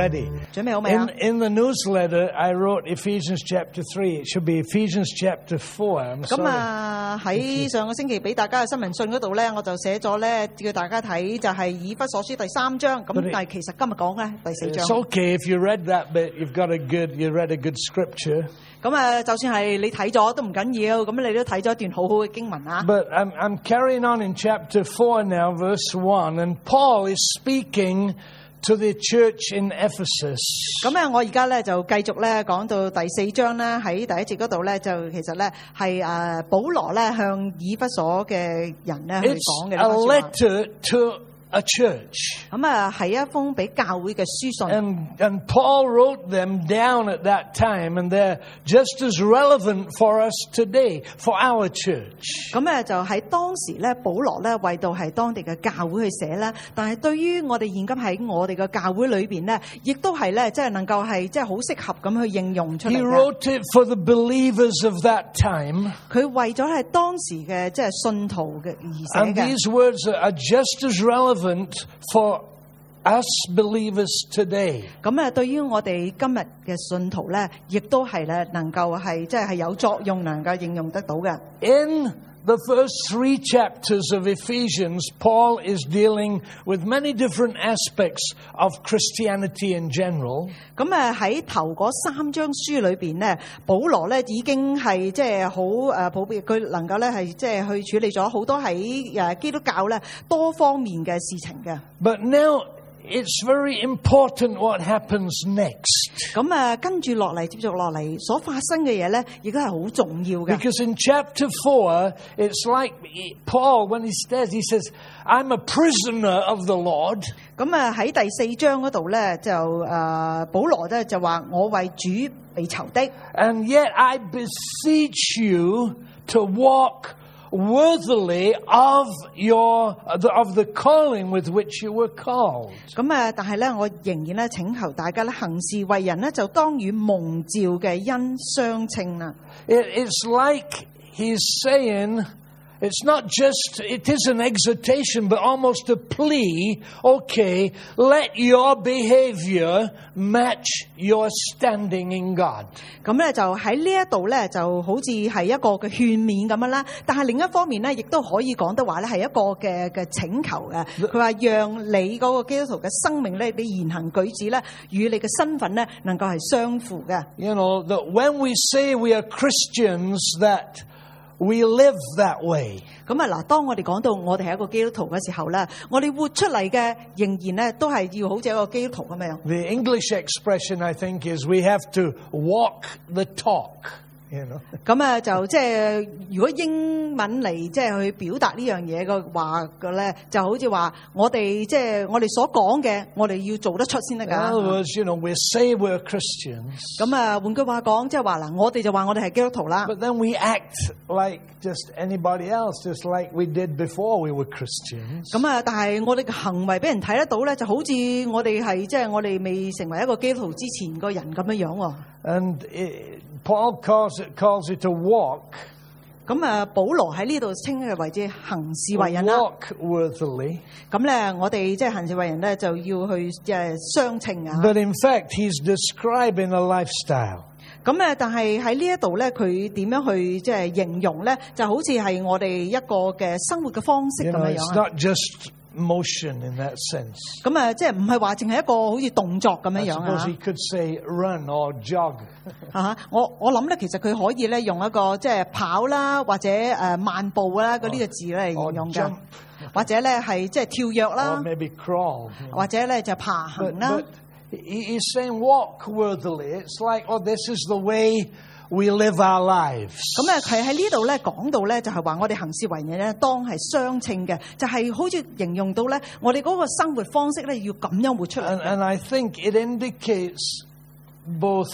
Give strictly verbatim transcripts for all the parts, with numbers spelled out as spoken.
ready? 準備好未啊 In, in the newsletter, I wrote Ephesians chapter three. It should be Ephesians chapter four. I'm 咁 sorry. 啊喺上個星期俾大家嘅新聞信嗰度咧，我就寫咗咧叫大家睇就係以弗所書第三章。咁 But it- 但係其實今日講咧第四章。 It's okay if you read that bit. You've got a good, you read a good scripture. 咁啊，就算係你睇咗都唔緊要，咁你都睇咗一段好好嘅經文啊。 But I'm, I'm carrying on in chapter four now, verse one. And Paul is speaking to the church in Ephesus. 咁啊，我而家咧就繼續咧講到第四章咧，喺第一節嗰度咧就其實咧係誒保羅咧向以弗所嘅人咧去 It's 講嘅 a 呢番說話。 letter to a church. 咁啊係一封俾教會嘅書信。 And, and Paul wrote them down at that time, and they're just as relevant for us today, for our church. 咁咧就喺當時咧，保羅咧為到係當地嘅教會去寫啦。但係對於我哋現今喺我哋嘅教會裏邊咧，亦都係咧即係能夠係即係好適合咁去應用出嚟 He 嘅。 wrote it for the believers of that time. 佢為咗係當時嘅即係信徒嘅而寫 And 嘅。 these words are just as relevant for us believers today. 咁啊，對於我哋今日嘅信徒咧，亦都係咧能夠係即係係有作用，能夠應用得到嘅。 In the first three chapters of Ephesians, Paul is dealing with many different aspects of Christianity in general. 咁啊喺頭嗰三章書裏邊咧，保羅咧已經係即係好誒普遍，佢能夠咧係即係去處理咗好多喺誒基督教咧多方面嘅事情嘅。 But now it's very important what happens next. 咁啊跟住落嚟，接續落嚟所發生嘅嘢咧，亦都係好重要嘅。 Because in chapter four, it's like Paul, when he says, he says, I'm a prisoner of the Lord. 咁啊喺第四章嗰度咧，就誒保羅咧就話我為主被囚的。 And yet I beseech you to walk worthily of your of the calling with which you were called. 咁啊，但係咧，我仍然咧請求大家咧行事為人咧，就當與蒙召嘅恩相稱啦。 It, it's like he's saying, it's not just, it is an exhortation, but almost a plea. Okay, let your behavior match your standing in God. 咁咧就喺呢一度咧，就好似係一個嘅勸勉咁樣啦。但係另一方面咧，亦都可以講得話咧係一個嘅嘅請求嘅。佢話讓你嗰個基督徒嘅生命咧，你言行舉止咧，與你嘅身份咧，能夠係相符嘅。 You know, that when we say we are Christians, that we live that way. 咁啊嗱，當我哋講到我哋係一個基督徒嘅時候咧，我哋活出嚟嘅仍然咧都係要好似一個基督徒咁樣。 The English expression, I think, is we have to walk the talk. You know, 咁啊就即係如果英文嚟即係去表達呢樣嘢嘅話嘅咧，就好似話我哋即係我哋所講嘅，我哋要做得出先得 in other 㗎。 words, you know, we say we're Christians, 咁啊換句話講，即係話嗱，我哋就話我哋係基督徒啦。 but then we act like just anybody else, just like we did before we were Christians. 咁啊，但係我哋嘅行為俾人睇得到咧，就好似我哋係即係我哋未成為一個基督徒之前個人咁樣樣喎。 And it, Paul calls it calls it a walk, 咁啊，保羅喺呢度稱嘅為之行事為人啦。 walk worthily. 咁咧，我哋即係行事為人咧，就要去即係相稱啊。 But in fact, he's describing a lifestyle. 咁誒，但係喺呢一度咧，佢點樣去即係形容咧？就好似係我哋一個嘅生活嘅方式 You 咁 know, 樣 it's 樣啊。 not just motion in that sense. 咁誒，即係唔係話淨係一個好似動作咁樣 I 樣 suppose 啊 he？could say run or jog. 啊，我我諗咧，其實佢可以咧用一個即係跑啦，或者誒漫步啦嗰呢個字咧嚟形容 Or 嘅 jump.， 或者咧係即係跳躍 Or 啦， maybe crawl. you know. 或者咧就爬 But, 行啦 but。he- he's saying walk worthily. It's like, oh, this is the way we live our lives. 咁啊，佢喺呢度咧講到咧，就係話我哋行事為人咧，當係相稱嘅，就係好似形容到咧，我哋嗰個生活方式咧，要咁樣活出嚟 And, 嘅。 and I think it indicates both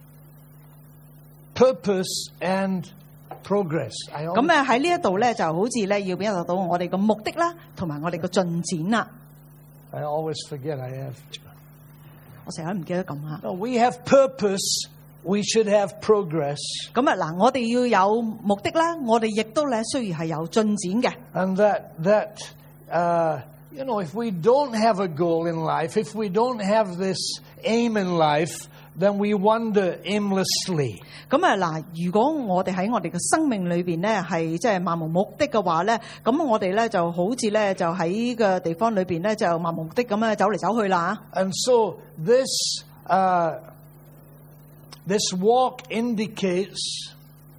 purpose and progress. I 咁 always, 咧喺呢一度咧，就好似咧要表達到我哋個目的啦，同埋我哋個進展啦。 I always forget I have. 我成日都唔記得咁嚇。 No, we have purpose. We should have progress. 咁啊嗱，我哋要有目的啦，我哋亦都咧需要係有進展嘅。 And that, that uh, You know, if we don't have a goal in life, if we don't have this aim in life, then we wander aimlessly. 咁啊嗱，如果我哋喺我哋嘅生命裏邊咧係即係漫無目的嘅話咧，咁我哋咧就好似咧就喺個地方裏邊咧就漫無目的咁樣走嚟走去啦。 And so this uh, this walk indicates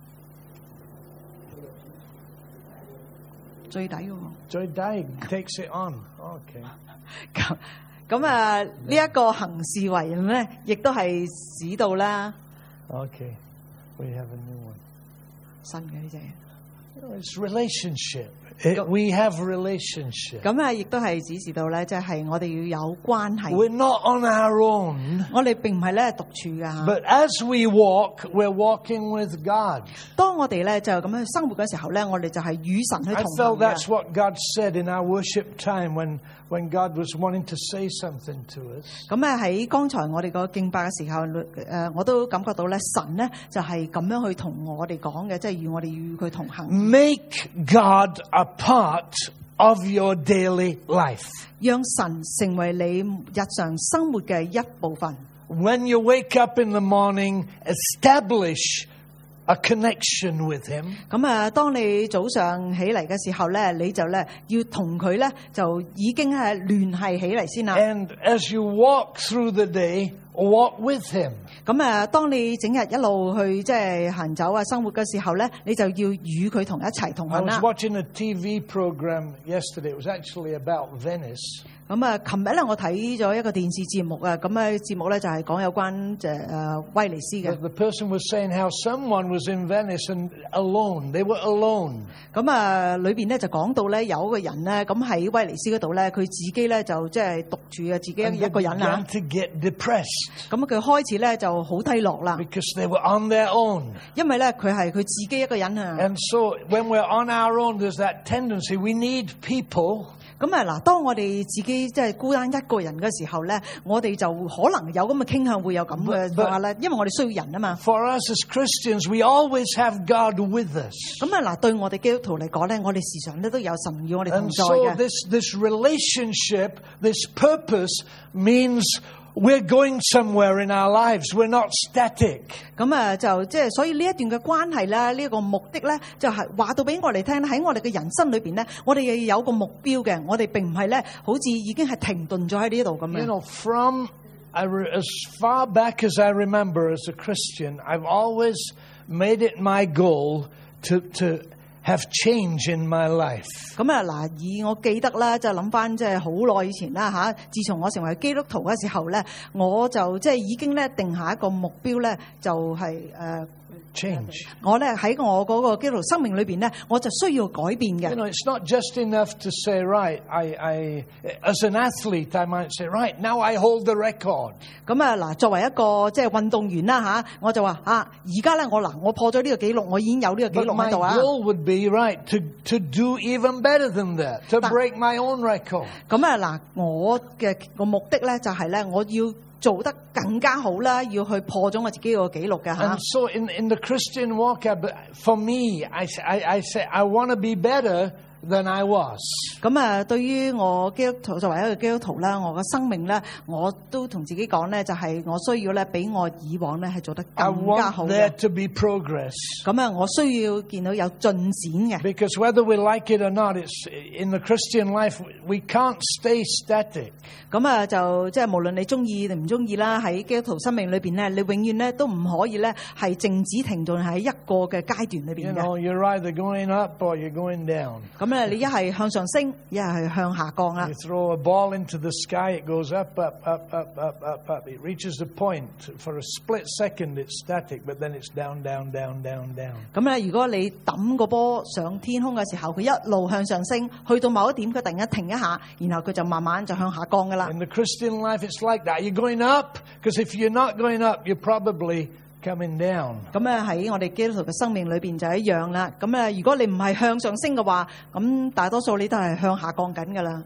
最底嘅喎。 最底 takes it on. Okay. 咁咁啊，呢一個行事為人咧，亦都係指到啦。 Okay, we have a new one. 新嘅呢隻。 It's relationship. It, we have relationship. 咁啊，亦都係指示到咧，即係我哋要有關係。 We're not on our own. 我哋並唔係咧獨處噶。 But as we walk, we're walking with God. 當我哋咧就咁樣生活嘅時候咧，我哋就係與神去 I 同 felt 行嘅。 that's what God said in our worship time when when God was wanting to say something to us. 咁啊喺剛才我哋個敬拜嘅時候，誒我都感覺到咧，神咧就係咁樣去同我哋講嘅，即係與我哋與佢同行。 Make God a part of your daily life. 讓神成為你日常生活嘅一部分。 When you wake up in the morning, establish a connection with Him. 咁啊，當你早上起嚟嘅時候咧，你就咧要同佢咧就已經係聯繫起嚟先啦。 And as you walk through the day, walk with Him. 咁啊，當你整日一路去即係行走啊生活嘅時候咧，你就要與佢同一齊同 I 行 was 啦。 watching a T V program yesterday. It was actually about Venice. 咁啊，琴日咧我睇咗一個電視節目啊，咁啊節目咧就係講有關誒誒威尼斯嘅。 The, the person was saying how someone was in Venice and alone. They were alone. 咁啊，裏邊咧就講到咧有一個人咧，咁喺威尼斯嗰度咧，佢自己咧就即係獨處啊，自己 And 一 they 個人啊 began。to get depressed 咁佢開始咧就好低落啦， because they were on their own. 因為咧佢係佢自己一個人啊。 And so when we're on our own, there's that tendency. We need people. 咁啊嗱，當我哋自己即係孤單一個人嘅時候咧，我哋就可能有咁嘅傾向，會有咁嘅話咧，因為我哋需要人啊嘛。 For us as Christians, we always have God with us. 咁啊嗱，對我哋基督徒嚟講咧，我哋時常咧都有神與我哋同 And 在 so 嘅。 this, this relationship, this purpose means we're going somewhere in our lives. We're not static. 咁啊就即係所以呢一段嘅關係咧，呢一個目的咧，就係話到俾我哋聽喺我哋嘅人生裏邊咧，我哋要有個目標嘅，我哋並唔係咧好似已經係停頓咗喺呢度咁 You 樣。 know, from I re, as far back as I remember as a Christian, I've always made it my goal to to have change in my life. 咁啊嗱，以我記得啦，就諗翻即係好耐以前啦嚇。自從我成為基督徒嘅時候咧，我就即係已經咧定下一個目標咧，就係、是、誒。呃 Change. 我咧喺我嗰個基督徒生命裏邊咧，我就需要改變 You 嘅。 know, it's not just enough to say, right, I, I, as an athlete, I might say, right, now I hold the record. 咁啊嗱，作為一個即係運動員啦嚇，我就話啊，而家咧我嗱，我破咗呢個紀錄，我已經有呢個紀 But 錄 my 喺度啊。 goal would be, right, to, to do even better than that, to But- break my own record. 咁啊嗱，我嘅個目的咧就係咧，我要做得更加好啦，要去破咗我自己個紀錄嘅嚇 And。so in, in the Christian walk, I- for me, I, I, I say, I want to be better than I was. 咁啊，對於我基督徒作為一個基督徒啦，我嘅生命咧，我都同自己講咧，就係我需要咧，比我以往咧係做得 I 更加好 want there 嘅。 to be progress. 咁啊，我需要見到有進展嘅。 Because whether we like it or not, it's in the Christian life, we can't stay static. 咁啊，就即係無論你中意定唔中意啦，喺基督徒生命裏邊咧，你永遠咧都唔可以咧係靜止停頓喺一個嘅階段裏 You 邊 know, 嘅。 you're either going up or you're going down. 咁咧，你一係向上升，一係向下降啦 You。throw a ball into the sky, it goes up, up, up, up, up, up, up. It reaches a point. For a split second, it's static, but then it's down, down, down, down, down. 咁咧，如果你抌個波上天空嘅時候，佢一路向上升，去到某一點，佢突然間停一下，然後佢就慢慢就向下降噶啦。 In the Christian life, it's like that. You're going up, because if you're not going up, you're probably coming down. 咁咧喺我哋基督徒嘅生命裏邊就一樣啦。咁咧，如果你唔係向上升嘅話，咁大多數你都係向下降緊噶啦。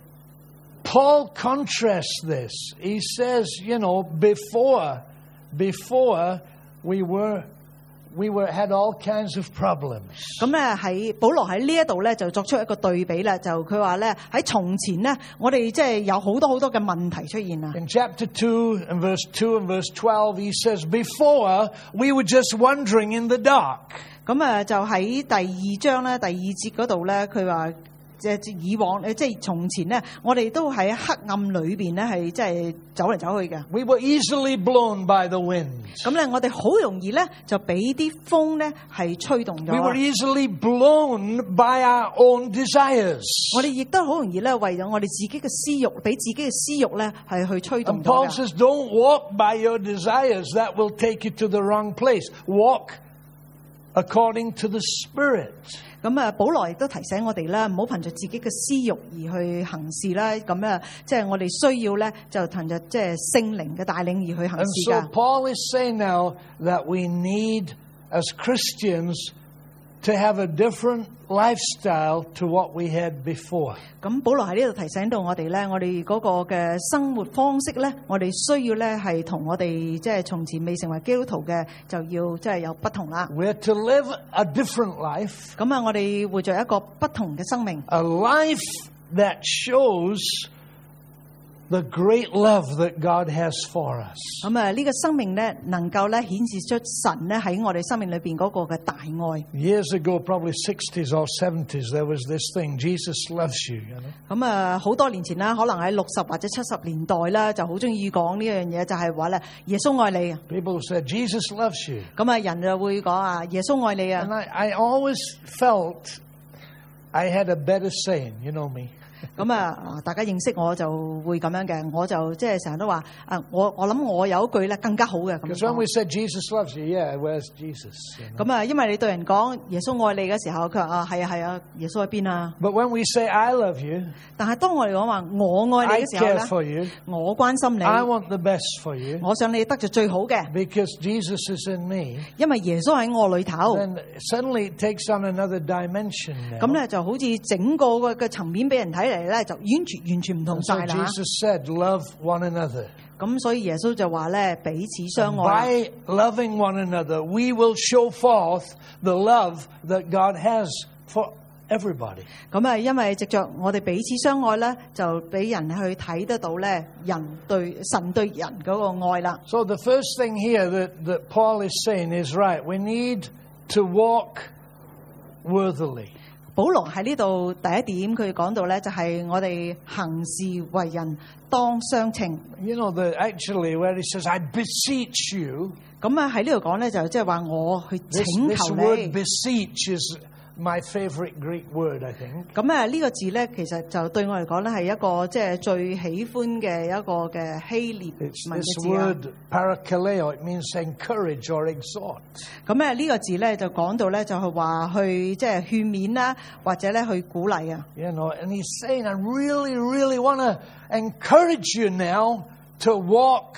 Paul contrasts this. He says, you know, before, before we were we were had all kinds of problems. 咁咧喺保羅喺呢一度咧就作出一個對比啦，就佢話咧喺從前咧，我哋即係有好多好多嘅問題出現啦。 In chapter two and verse two and verse twelve, he says, "Before we were just wandering in the dark." 咁啊就喺第二章咧第二節嗰度咧，佢話即係以往誒，即係從前咧，我哋都喺黑暗裏邊咧，係即係走嚟走去嘅。 We were easily blown by the wind. 咁咧，我哋好容易咧就俾啲風咧係吹動咗。 We were easily blown by our own desires. 我哋亦都好容易咧，為咗我哋自己嘅私慾，俾自己嘅私慾咧係去吹動 And 咗 Paul 嘅。 says, "Don't walk by your desires; that will take you to the wrong place. Walk according to the Spirit." 咁啊，保羅亦都提醒我哋啦，唔好憑着自己嘅私慾而去行事啦。咁啊，即係我哋需要咧，就憑着即係聖靈嘅帶領而去行 And 事 so 㗎。 Paul is saying now that we need, as Christians, to have a different lifestyle to what we had before. 咁保羅喺呢度提醒到我哋咧，我哋嗰個嘅生活方式咧，我哋需要咧係同我哋即係從前未成為基督徒嘅，就要即係有不同啦。 We're to live a different life, 咁啊，我哋活在一個不同嘅生命， a life that shows the great love that God has for us. 咁啊呢個生命咧能夠咧顯示出神咧喺我哋生命裏邊嗰個嘅大愛。 Years ago, probably sixties or seventies, there was this thing, Jesus loves you, you know. 咁啊好多年前啦，可能喺六十或者七十年代啦，就好中意講呢樣嘢，就係話咧耶穌愛你。 People said, Jesus loves you. 咁啊人就會講啊耶穌愛你啊。 And I, I always felt I had a better saying, you know me. 咁啊，大家認識我就會咁樣嘅，我就即係成日都話啊，我我諗我有一句咧更加好嘅咁 Because when we 講。 said Jesus loves you, yeah, where's Jesus? You know? 咁啊，因為你對人講耶穌愛你嘅時候，佢話啊係啊係啊，耶穌喺邊啊？ But when we say I love you, 但係當我哋講話我愛 I 你嘅時候 care for 咧， you, 我關心 I 你， want the best for you, 我想你得着最好嘅， because Jesus is in me, 因為耶穌喺我裏頭。 then suddenly it takes on another dimension 咁 now. 咧就好似整個嘅嘅層面俾人睇嚟咧，就完全完全唔同 And so 晒啦。 Jesus said, love one another. 咁所以耶穌就話咧彼此相 And 愛。 by loving one another, we will show forth the love that God has for everybody. 咁啊，因為藉着我哋彼此相愛咧，就俾人去睇得到咧，人對神對人嗰個愛啦。 So the first thing here that, that Paul is saying is, right, we need to walk worthily. 保羅喺呢度第一點佢講到咧，就係我哋行事為人當相稱。 You know, the, actually where he says, I beseech you, 咁啊喺呢度講咧，就即係話我去 this, 請 this 求 word 你。 beseech is my favorite Greek word, I think. 咁啊呢個字咧，其實就對我嚟講咧係一個即係最喜歡嘅一個嘅希臘 It's 文 this 嘅字啊。 word parakaleo. It means encourage or exhort. 咁啊呢個字咧就講到咧就係話去即係勸勉啦，或者咧去鼓勵啊。 You know, and he's saying, I really, really want to encourage you now to walk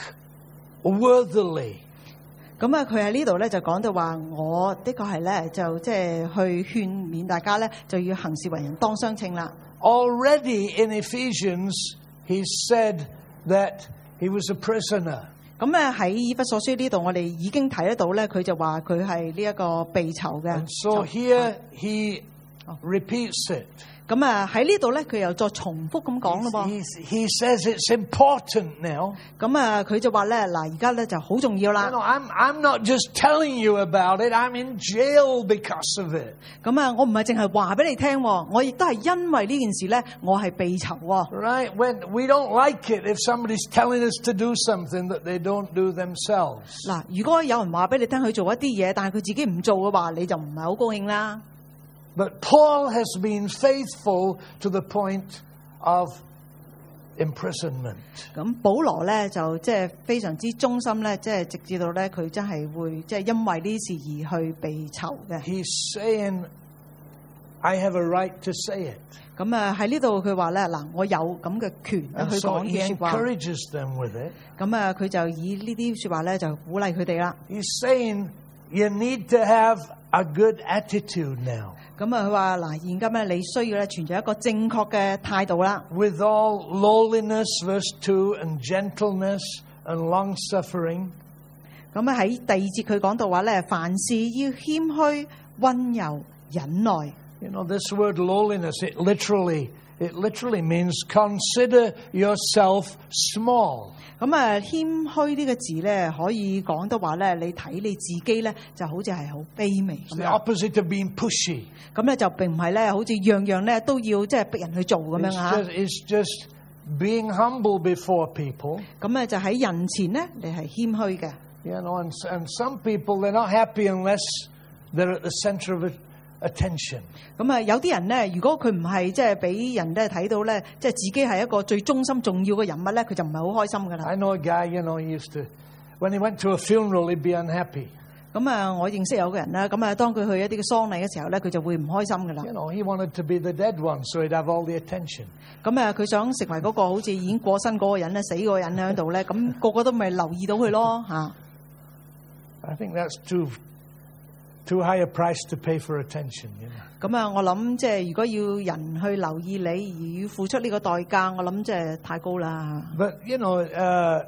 worthily. 咁啊，佢喺呢度咧就講到話，我的確係咧就即係去勸勉大家咧，就要行事為人當相稱啦。 Already in Ephesians, he said that he was a prisoner. 咁咧喺以弗所書呢度，我哋已經睇得到咧，佢就話佢係呢一個被囚嘅。 And so here he repeats it. 咁啊喺呢度咧，佢又再重複咁講咯噃。 He's- he says it's important now. 咁啊，佢就話咧嗱，而家咧就好重要 You 啦。 know, I'm, I'm not just telling you about it. I'm in jail because of it. 咁啊，我唔係淨係話俾你聽，我亦都係因為呢件事咧，我係被囚喎。 Right? When we don't like it if somebody's telling us to do something that they don't do themselves. 嗱，如果有人話俾你聽佢做一啲嘢，但係佢自己唔做嘅話，你就唔係好高興啦。 But Paul has been faithful to the point of imprisonment. 咁保羅咧就即係非常之忠心咧，即係直至到咧佢真係會即係因為呢事而去被囚嘅。 He's saying, I have a right to say it. 咁啊喺呢度佢話咧嗱，我有咁嘅權 And 去 so 講 he 嘅説話。 encourages them with it. 咁啊佢就以呢啲説話咧就鼓勵佢哋啦。 He's saying, you need to have a good attitude now. 咁啊佢話嗱，現今咧你需要咧存在一個正確嘅態度啦。 With all lowliness, verse two, and gentleness and long suffering. 咁啊喺第二節佢講到話咧，凡事要謙虛、温柔、忍耐。 You know, this word lowliness, it literally, it literally means consider yourself small. 咁啊，謙虛呢個字咧，可以講得話咧，你睇你自己咧，就好似係好卑微 It's 咁 the 樣。 opposite of being pushy. 咁咧就並唔係咧，好似樣樣咧都要即係逼人去做咁樣 It's 嚇。 just, it's just being humble before people. 咁咧就喺人前咧，你係謙虛嘅。 You know, and, and some people, they're not happy unless they're at the center of attention. 咁啊，有啲人咧，如果佢唔係即係俾人咧睇到咧，即係自己係一個最中心重要嘅人物咧，佢就唔係好開心噶啦。 I know a guy, you know, he used to, when he went to a funeral, he'd be unhappy. 咁啊，我認識有個人啦，咁啊，當佢去一啲嘅喪禮嘅時候咧，佢就會唔開心噶啦。 You know, he wanted to be the dead one, so he'd have all the attention. 咁啊，佢想成為嗰個好似已經過身嗰個人咧，死嗰個人喺度咧，咁個個都咪留意到佢咯嚇。 I think that's too too high a price to pay for attention, you know. 咁啊，我諗即係如果要人去留意你，而要付出呢個代價，我諗即係太高啦。 But, you know, uh,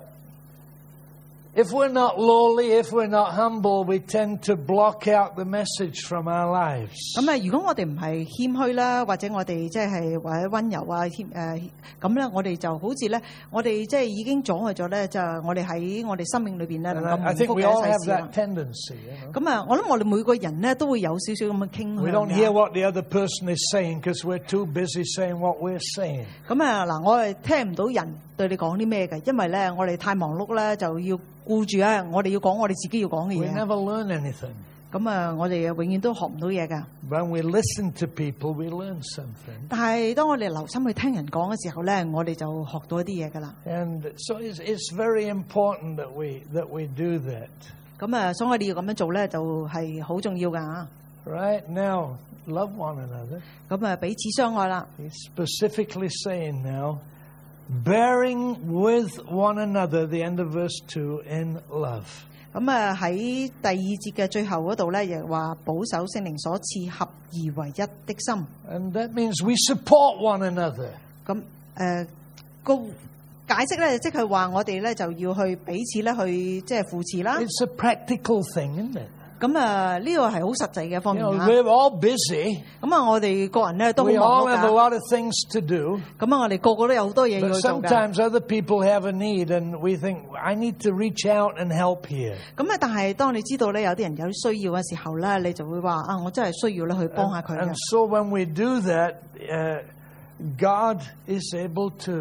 if we're not lowly, if we're not humble, we tend to block out the message from our lives. 咁啊，如果我哋唔係謙虛啦，或者我哋即係或者温柔啊，謙誒咁咧，我哋就好似咧，我哋即係已經阻礙咗咧，就係我哋喺我哋生命裏邊咧能 And 夠 I, I 蒙 think 福 we 嘅 all 一 have 世事啦 that。tendency, you know. 咁啊，我諗我哋每個人咧都會有少少咁嘅傾 We 向 don't hear 嘅。 what the other person is saying because we're too busy saying what we're saying. 咁啊嗱，我係聽唔到人對你講啲咩嘅，因為咧我哋太忙碌咧，就要顧住啊，我哋要講我哋自己要講嘅 We 嘢。 never learn anything. 咁啊，我哋永遠都學唔到嘢㗎。 When we listen to people, we learn something. 但係當我哋留心去聽人講嘅時候咧，我哋就學到一啲嘢㗎啦。 And so it's, it's very important that we that we do that. 咁啊，所以我哋要咁樣做咧，就係好重要㗎嚇。 Right now, love one another. 咁啊，彼此相愛啦。 He's specifically saying now, bearing with one another, the end of verse two, in love. 咁啊喺第二節嘅最後嗰度咧，亦話保守聖靈所賜合而為一的心。 And that means we support one another. 咁誒個解釋咧，即係話我哋咧就要去彼此咧去即係扶持啦。 It's a practical thing, isn't it? 咁啊呢個係好實際嘅方 You 面 know, 嚇。 we're all busy. 咁啊，我哋個人咧都好 We 忙 all 碌 have a 㗎。 lot of things to do. 咁啊，我哋個個都有好多嘢要 But 去做㗎。 sometimes other people have a need, and we think, I need to reach out and help here. 咁啊，但係當你知道咧有啲人有需要嘅時候咧，你就會話啊，我真係需要咧去幫下佢 And 嘅。 so when we do that, uh, God is able to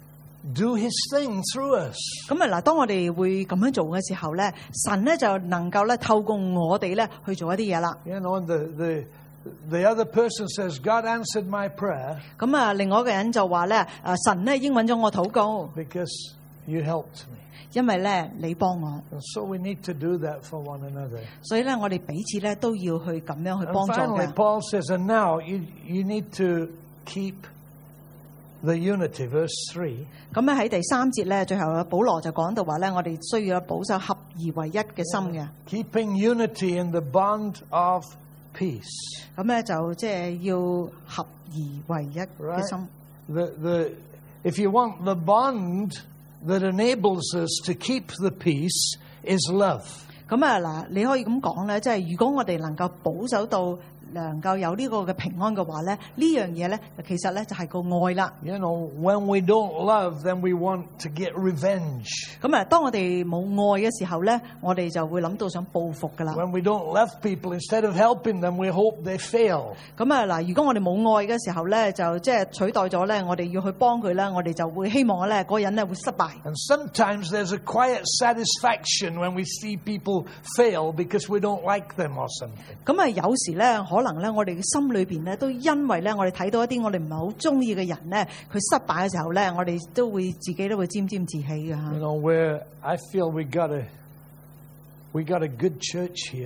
do His thing through us. 咁啊嗱，當我哋會咁樣做嘅時候咧，神咧就能夠咧透過我哋咧去做一啲嘢啦。 You know, the, the, the other person says, God answered my prayer 咁啊，另外一個人就話咧，啊神咧應允咗我禱告， because you helped me. 因為咧你幫我， And so we need to do that for one another. 所以咧我哋彼此咧都要去咁樣去 And 幫助 finally, 嘅。 Paul says, and now you, you need to keep the unity, verse three. 咁咧喺第三節咧，最後保羅就講到話咧，我哋需要保守合而為一嘅心嘅。 Keeping unity in the bond of peace. 咁咧就即係要合而為一嘅 Right? 心。 The, the, if you want the bond that enables us to keep the peace is love. 咁啊嗱，你可以咁講咧，即係如果我哋能夠保守到能夠有呢個嘅平安嘅話咧，呢樣嘢咧其實咧就係個愛啦。 You know, when we don't love, then we want to get revenge. 咁啊，當我哋冇愛嘅時候咧，我哋就會諗到想報復噶啦。 When we don't love people, instead of helping them, we hope they fail. 咁啊嗱，如果我哋冇愛嘅時候咧，就即係取代咗咧，我哋要去幫佢咧，我哋就會希望咧嗰個人咧會失敗。 And sometimes there's a quiet satisfaction when we see people fail because we don't like them or something. 咁啊，有時咧，可能咧，我哋嘅心裏邊咧，都因為咧，我哋睇到一啲我哋唔係好中意嘅人咧，佢失敗嘅時候咧，我哋都會自己都會沾沾自喜嘅 You 嚇。 know, where I feel we got a we got a good church here.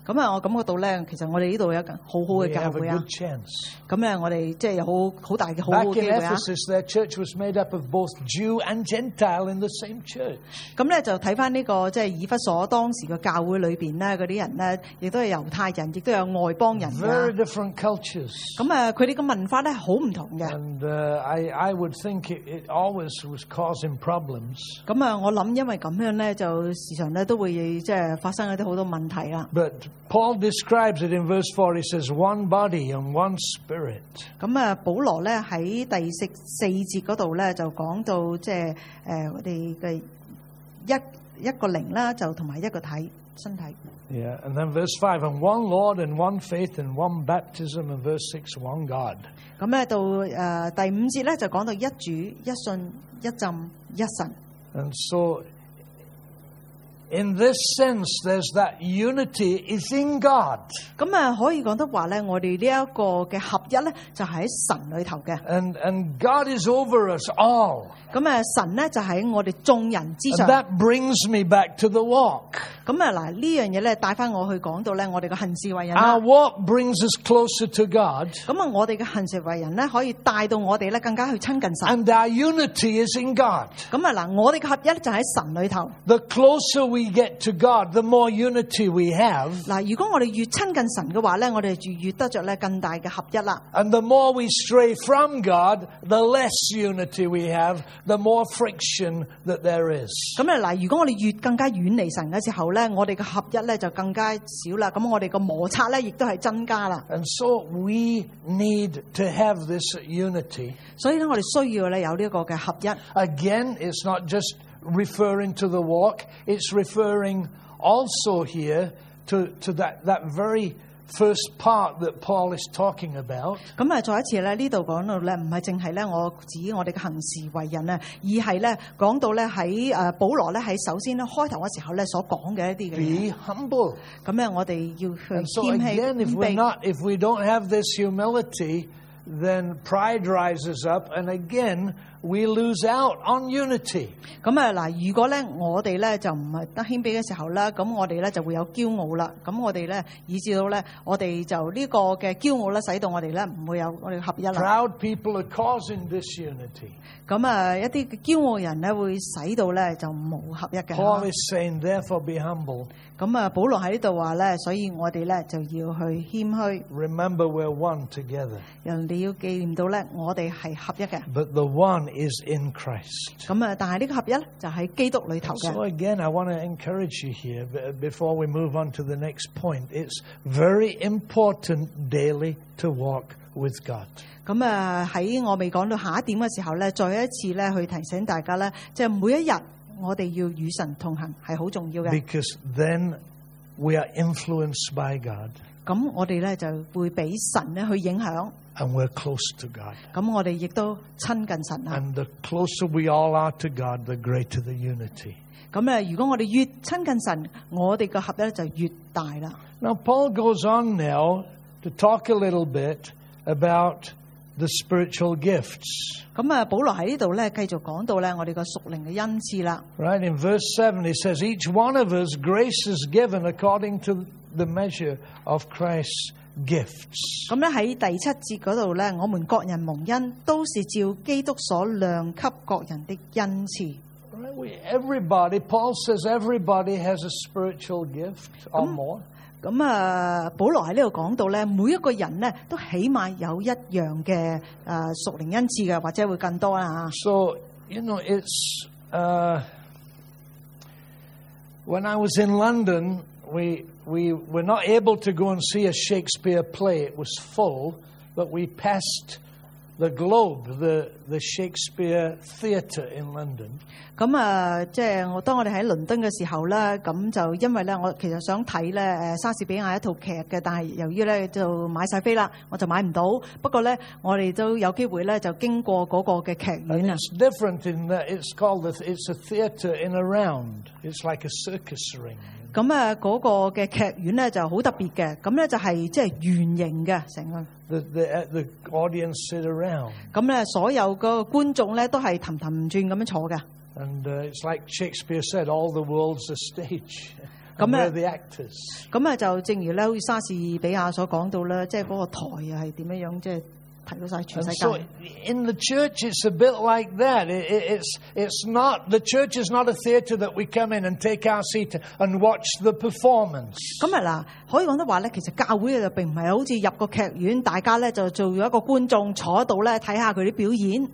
咁啊，我感覺到咧，其實我哋呢度有一個好好嘅 We 教 have 會 a 啊 good。chance. 咁咧，我哋即係有好好大嘅好好 Back 嘅 in 機會啊！ Ephesus, their church was made up of both Jew and Gentile in the same church. 咁咧就睇翻呢個即係以弗所當時嘅教會裏邊咧，嗰啲人咧，亦都係猶太人，亦都有外邦人 Very 㗎。 different cultures. 咁啊，佢哋嘅文化咧好唔同嘅。 And uh, I, I would think it, it always was causing problems. 咁啊，我諗因為咁樣咧，就時常咧都會即係發生一啲好多問題啦。 But Paul describes it in verse four. He says, one body and one spirit. 咁啊，保羅咧喺第四四節嗰度咧就講到即係誒我哋嘅一一個靈啦，就同埋一個體身體。 Yeah, and then verse five, and one Lord and one faith and one baptism, and verse six, one God. 咁咧到誒第五節咧就講到一主、一信、一浸、一神。 And so, in this sense, there's that unity is in God. 咁啊，可以講得話咧，我哋呢一個嘅合一咧，就喺神裏頭嘅。 And, and God is over us all. 咁啊，神咧就喺我哋眾人之 And 上。 that brings me back to the walk. 咁啊嗱，呢樣嘢咧帶翻我去講到咧，我哋嘅行事為人啦 Our。walk brings us closer to God. 咁啊，我哋嘅行事為人咧，可以帶到我哋咧更加去親近神。 And our unity is in God. 咁啊嗱，我哋嘅合一就喺神裏頭。 The closer we get to God, the more unity we have. 嗱，如果我哋越親近神嘅話咧，我哋就越得着咧更大嘅合一啦。 And the more we stray from God, the less unity we have, the more friction that there is. 咁啊嗱，如果我哋越更加遠離神嘅時候咧，我哋嘅合一咧就更加少啦。咁我哋嘅摩擦咧亦都係增加啦。 And so we need to have this unity. 所以咧，我哋需要咧有呢一個嘅合一。 Again, it's not just referring to the walk, it's referring also here to, to that, that very first part that Paul is talking about. 咁啊，再一次咧，呢度講到咧，唔係淨係咧我指我哋嘅行事為人啊，而係咧講到咧喺誒保羅咧喺首先咧開頭嘅時候咧所講嘅一啲嘅嘢。 Be humble. 咁咧，我哋要去 And so 謙虛 again, if 謙 we're 卑。 not, if we don't have this humility, then pride rises up, and again we lose out on unity. 咁啊嗱，如果咧我哋咧就唔係得謙卑嘅時候咧，咁我哋咧就會有驕傲啦。咁我哋咧以至到咧，我哋就呢個嘅驕傲咧，使到我哋咧唔會有我哋合一啦。 Proud people are causing disunity. 咁啊，一啲嘅驕傲人咧會使到咧就冇合一嘅。 Paul is saying, therefore, be humble. 咁啊，保羅喺呢度話咧，所以我哋咧就要去謙虛。 Remember, we're one together. 人哋要紀念到咧，我哋係合一嘅。 But the one is in Christ. 咁啊，但係呢個合一咧就喺基督裏頭 So 嘅。 again, I want to encourage you here b- before we move on to the next point. It's very important daily to walk with God. 咁啊，喺我未講到下一點嘅時候咧，再一次咧去提醒大家咧，即係每一日我哋要與神同行係好重要嘅。 Because then we are influenced by God 咁我哋咧就會俾神咧去影響， and we're close to God. 咁我哋亦都親近神啊。 And the closer we all are to God, the greater the unity. 咁咧，如果我哋越親近神，我哋嘅合一就越大啦。 Now, Paul goes on now to talk a little bit about the spiritual gifts. 咁啊，保羅喺呢度咧繼續講到咧我哋個屬靈嘅恩賜啦。 Right, in verse seven, he says, each one of us grace is given according to the measure of Christ's gifts. 咁咧喺第七節嗰度咧，我們各人蒙恩，都是照基督所量給各人的恩賜。 Right, we, everybody, Paul says everybody has a spiritual gift or more. 咁啊，保羅喺呢度講到咧，每一個人咧都起碼有一樣嘅誒屬靈恩賜嘅，或者會更多啦嚇。 So, you know, it's, uh, when I was in London, we, we were not able to go and see a Shakespeare play. It was full, but we passed the Globe, the, the Shakespeare Theatre in London. 咁啊，即係我當我哋喺倫敦嘅時候咧，咁就因為咧，我其實想睇咧誒莎士比亞一套劇嘅，但係由於咧就買晒飛啦，我就買唔到。不過咧，我哋都有機會咧就經過嗰個嘅劇 And 院啊。 it's different in that it's called, the, it's a theatre in a round. It's like a circus ring. 咁啊，嗰個嘅劇院咧就好特別嘅，咁咧就係即係圓形嘅成個。 The, the, the audience sit around. 咁咧，所有個觀眾咧都係氹氹轉咁樣坐嘅。 And uh, it's like Shakespeare said, all the world's a stage. And 咁 we're 咧 the actors. 咁啊就正如咧，好似莎士比亞所講到咧，即係嗰個台啊係點樣樣，即係睇到晒全 And 世 so 界。 in the church, it's a bit like that. It, it, it's, it's not, the church is not a theatre that we come in and take our seat and watch the performance. 咁啊嗱，可以講得話咧，其實教會就並唔係好似入個劇院，大家咧就做咗一個觀眾坐喺度咧睇下佢啲表演。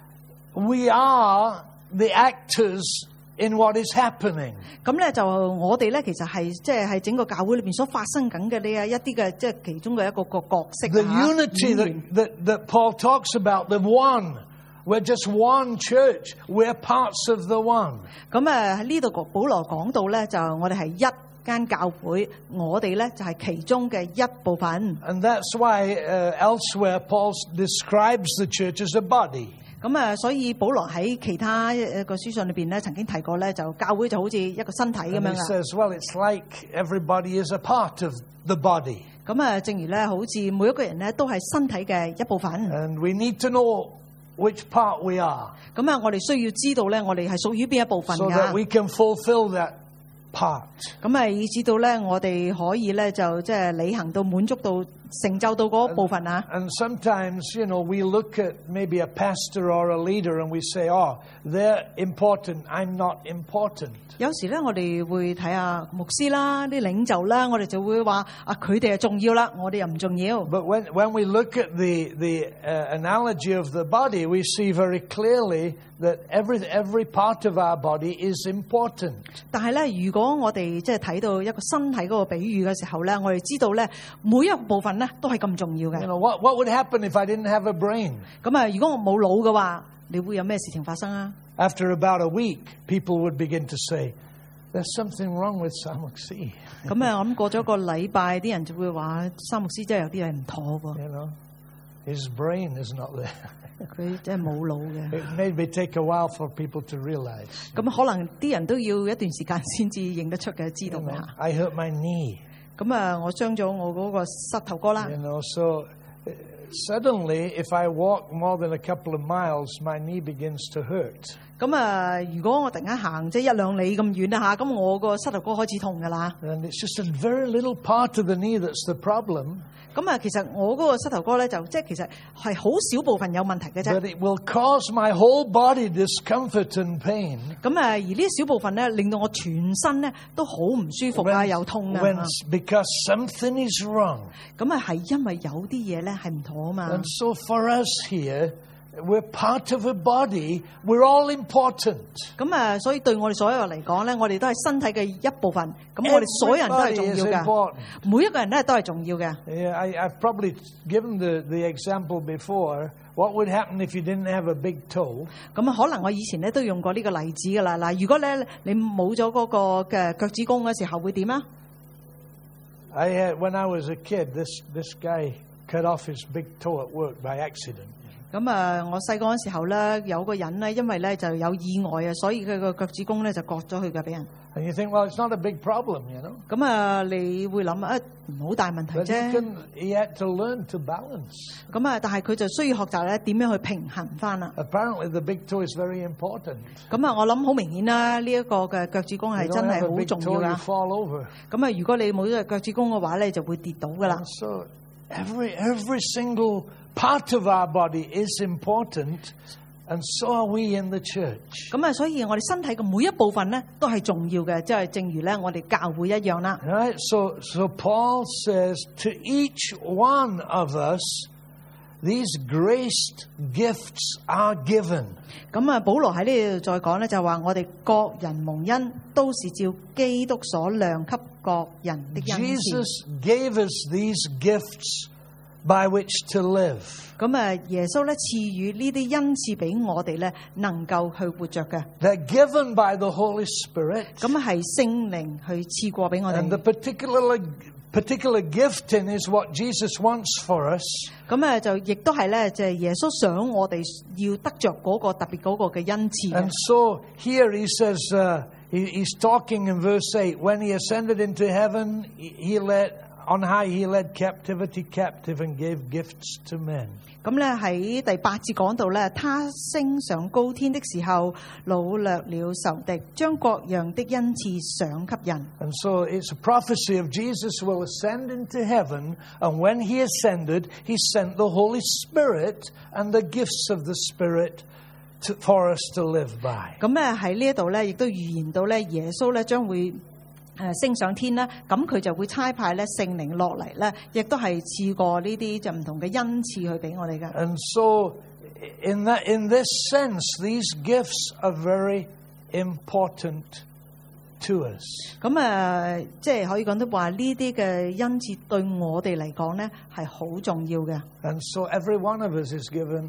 We are the actors in what is happening. 咁咧就我哋咧其實係即係喺整個教會裏邊所發生緊嘅呢一啲嘅即係其中嘅一個個角色 The 啊 unity 演 that, 員 that, that Paul talks about, the one. We're just one church. We're parts of the one. 咁啊喺呢度保羅講到咧，就我哋係一間教會，我哋咧就係其中嘅一部分。 And that's why uh, elsewhere Paul describes the church as a body. 咁啊，所以保羅喺其他一個書信裏邊咧，曾經提過咧，就教會就好似一個身體咁 And 樣 he 啊。 says, well, it's like everybody is a part of the body. 咁啊，正如咧，好似每一個人咧都係身體嘅一部分。 And we need to know which part we are 咁啊，我哋需要知道咧，我哋係屬於邊一部分 so that 㗎。 we can fulfill that part. 咁啊，以至到咧，我哋可以咧就即係履行到滿足到成就到嗰部分啊。 And sometimes, you know, we look at maybe a pastor or a leader and we say, oh, they're important, I'm not important. 有時咧，我哋會睇下牧師啦、啲領袖啦，我哋就會話啊，佢哋係重要啦，我哋又唔重要。 But when, when we look at the, the uh, analogy of the body, we see very clearly that every, every part of our body is important. 但係咧，如果我哋即係睇到一個身體嗰個比喻嘅時候咧，我哋知道咧，每一個部分咧都係咁重要 You 嘅。 know, what, what would happen if I didn't have a brain? 咁啊，如果我冇腦嘅話，你會有咩事情發生啊？ After about a week, people would begin to say, there's something wrong with Samuxi. 咁啊，我諗過咗個禮拜，啲人就會話三牧師真係有啲嘢唔妥喎， You know, his brain is not there. 佢真係冇腦嘅。 It maybe take a while for people to realize. 咁可能啲人都要一段時間先至認得出嘅，知 You 道 know, 嘅嚇。 I hurt my knee. 咁啊，我傷咗我嗰個膝頭哥啦。 You know, so uh, suddenly, if I walk more than a couple of miles, my knee begins to hurt. 咁啊，如果我突然間行即係一兩里咁遠啦嚇，咁我個膝頭哥開始痛㗎啦。 And it's just a very little part of the knee that's the problem. 咁啊，其實我嗰個膝頭哥咧，就即係其實係好少部分有問題嘅啫。 But it will cause my whole body discomfort and pain 咁啊，而呢小部分咧，令到我全身咧都好唔舒服啊，又痛啊。 when, because something is wrong. 咁啊，係因為有啲嘢咧係唔妥啊嘛。 And so for us here, we're part of a body. We're all important. 咁啊，所以對我哋所有人嚟講咧，我哋都係身體嘅一部分。咁我哋所有人都係重 Everybody is 要嘅， important. 每一個人咧都係重要嘅。 Yeah, I, I've probably given the, the example before. What would happen if you didn't have a big toe? 咁啊，可能我以前咧都用過呢個例子噶啦。嗱，如果咧你冇咗嗰個嘅腳趾公嘅時候，會點啊？ I had, when I was a kid, this, this guy cut off his big toe at work by accident. 咁啊，我細個嗰時候咧，有個人咧，因為咧就有意外啊，所以佢個腳趾公咧就割咗佢嘅俾人。 And you think, well, it's not a big problem, you know. 咁啊，你會諗啊，唔好大問題 But he, 啫。 couldn't, he had to learn to balance. 咁啊，但係佢就需要學習咧點樣去平衡翻啦。 Apparently, the big toe is very important. 咁啊，我諗好明顯啦，呢一個嘅腳趾公 You 係 don't 真 have 係 a 好 big 重 toe, 要 you 噶。 fall over. 咁啊，如果你冇咗腳趾公嘅話咧，就會跌倒噶啦。 And so every, every single part of our body is important, and so are we in the church. 咁啊，所以我哋身體嘅每一部分咧都係重要嘅，即係正如咧我哋教會一樣啦。 Right? So, so Paul says, to each one of us, these graced gifts are given. 咁啊，保羅喺呢度再講咧，就話我哋各人蒙恩，都是照基督所量給各人的恩賜。 Jesus gave us these gifts by which to live. 咁啊，耶穌咧賜予呢啲恩賜俾我哋咧，能夠去活着嘅。 They're given by the Holy Spirit. 咁係聖靈去賜過俾我 And the 哋。 particular, particular gifting is what Jesus wants for us. 咁啊，就亦都係咧，就係耶穌想我哋要得着嗰個特別嗰個嘅恩賜嘅 And so here he says, uh, he, he's talking in verse eight, when he ascended into heaven, he, he let on high he led captivity captive and gave gifts to men. 咁咧喺第八節講到咧，他升上高天的時候，擄掠了仇敵，將各樣的恩賜賞給人。 And so it's a prophecy of Jesus will ascend into heaven, and when he ascended, he sent the Holy Spirit and the gifts of the Spirit to, for us to live by. 咁咧喺呢一度咧，亦都預言到咧，耶穌咧將會誒升上天啦，咁佢就會差派咧聖靈落嚟咧，亦都係賜過呢啲就唔同嘅恩賜去俾我哋嘅。 And so, in that, in this sense, these gifts are very important to us. 咁誒，即係可以講得話呢啲嘅恩賜對我哋嚟講咧係好重要嘅。 And so, every one of us is given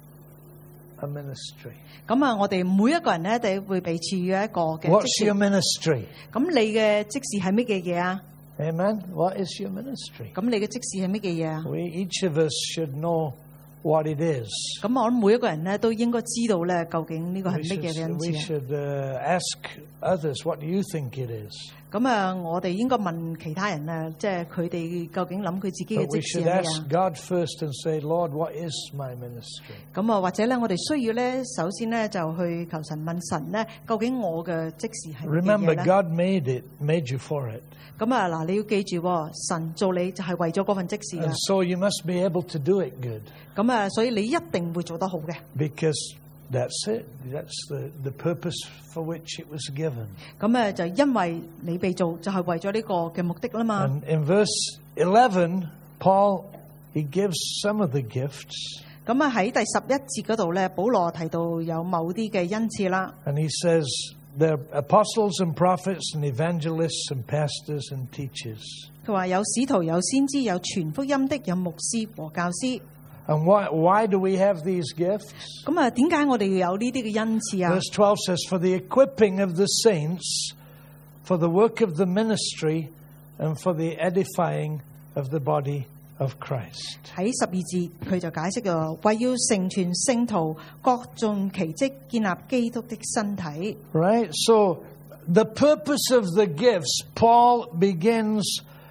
a ministry. 咁啊，我哋每一個人咧，都會被賜予一個嘅職 What's your 事。 ministry? 咁你嘅職事係乜嘅嘢啊？ Amen. What is your ministry? 咁你嘅職事係乜嘅嘢啊？ We each of us should know what it is. 咁我諗每一個人咧都應該知道咧，究竟呢個係 We 乜嘢嘅 should, 恩 we 賜啊？ should uh, ask others, what do you think it is? 咁啊，我哋應該問其他人啊，即係佢哋究竟諗佢自己嘅 But we 職事 should 係咩 ask 啊？ God first and say, Lord, what is my ministry? 咁啊，或者咧，我哋需要咧，首先咧就去求神問神咧，究竟我嘅職事係乜嘢 Remember, 咧？ God made it, made you for it. 咁啊，嗱，你要記住，神做你就係為咗嗰份職事啊 And。so you must be able to do it good. 咁啊，所以你一定會做得好嘅。 Because that's it. That's the, the purpose for which it was given. 咁啊，就因為你被做，就係為咗呢個嘅目的啦嘛。 And in verse eleven, Paul, he gives some of the gifts. 咁啊喺第十一節嗰度咧，保羅提到有某啲嘅恩賜啦。 And he says, there are apostles and prophets and evangelists and pastors and teachers. 佢話有使徒、有先知、有傳福音的、有牧師和教師。 And why, why do we have these gifts? 咁啊，點解我哋要有呢啲嘅恩賜啊？ Verse twelve says, for the equipping of the saints, for the work of the ministry, and for the edifying of the body of Christ. 喺十二節佢就解釋咗，為要成全聖徒，各盡其職，建立基督的身體。 Right? So the purpose of the gifts, Paul begins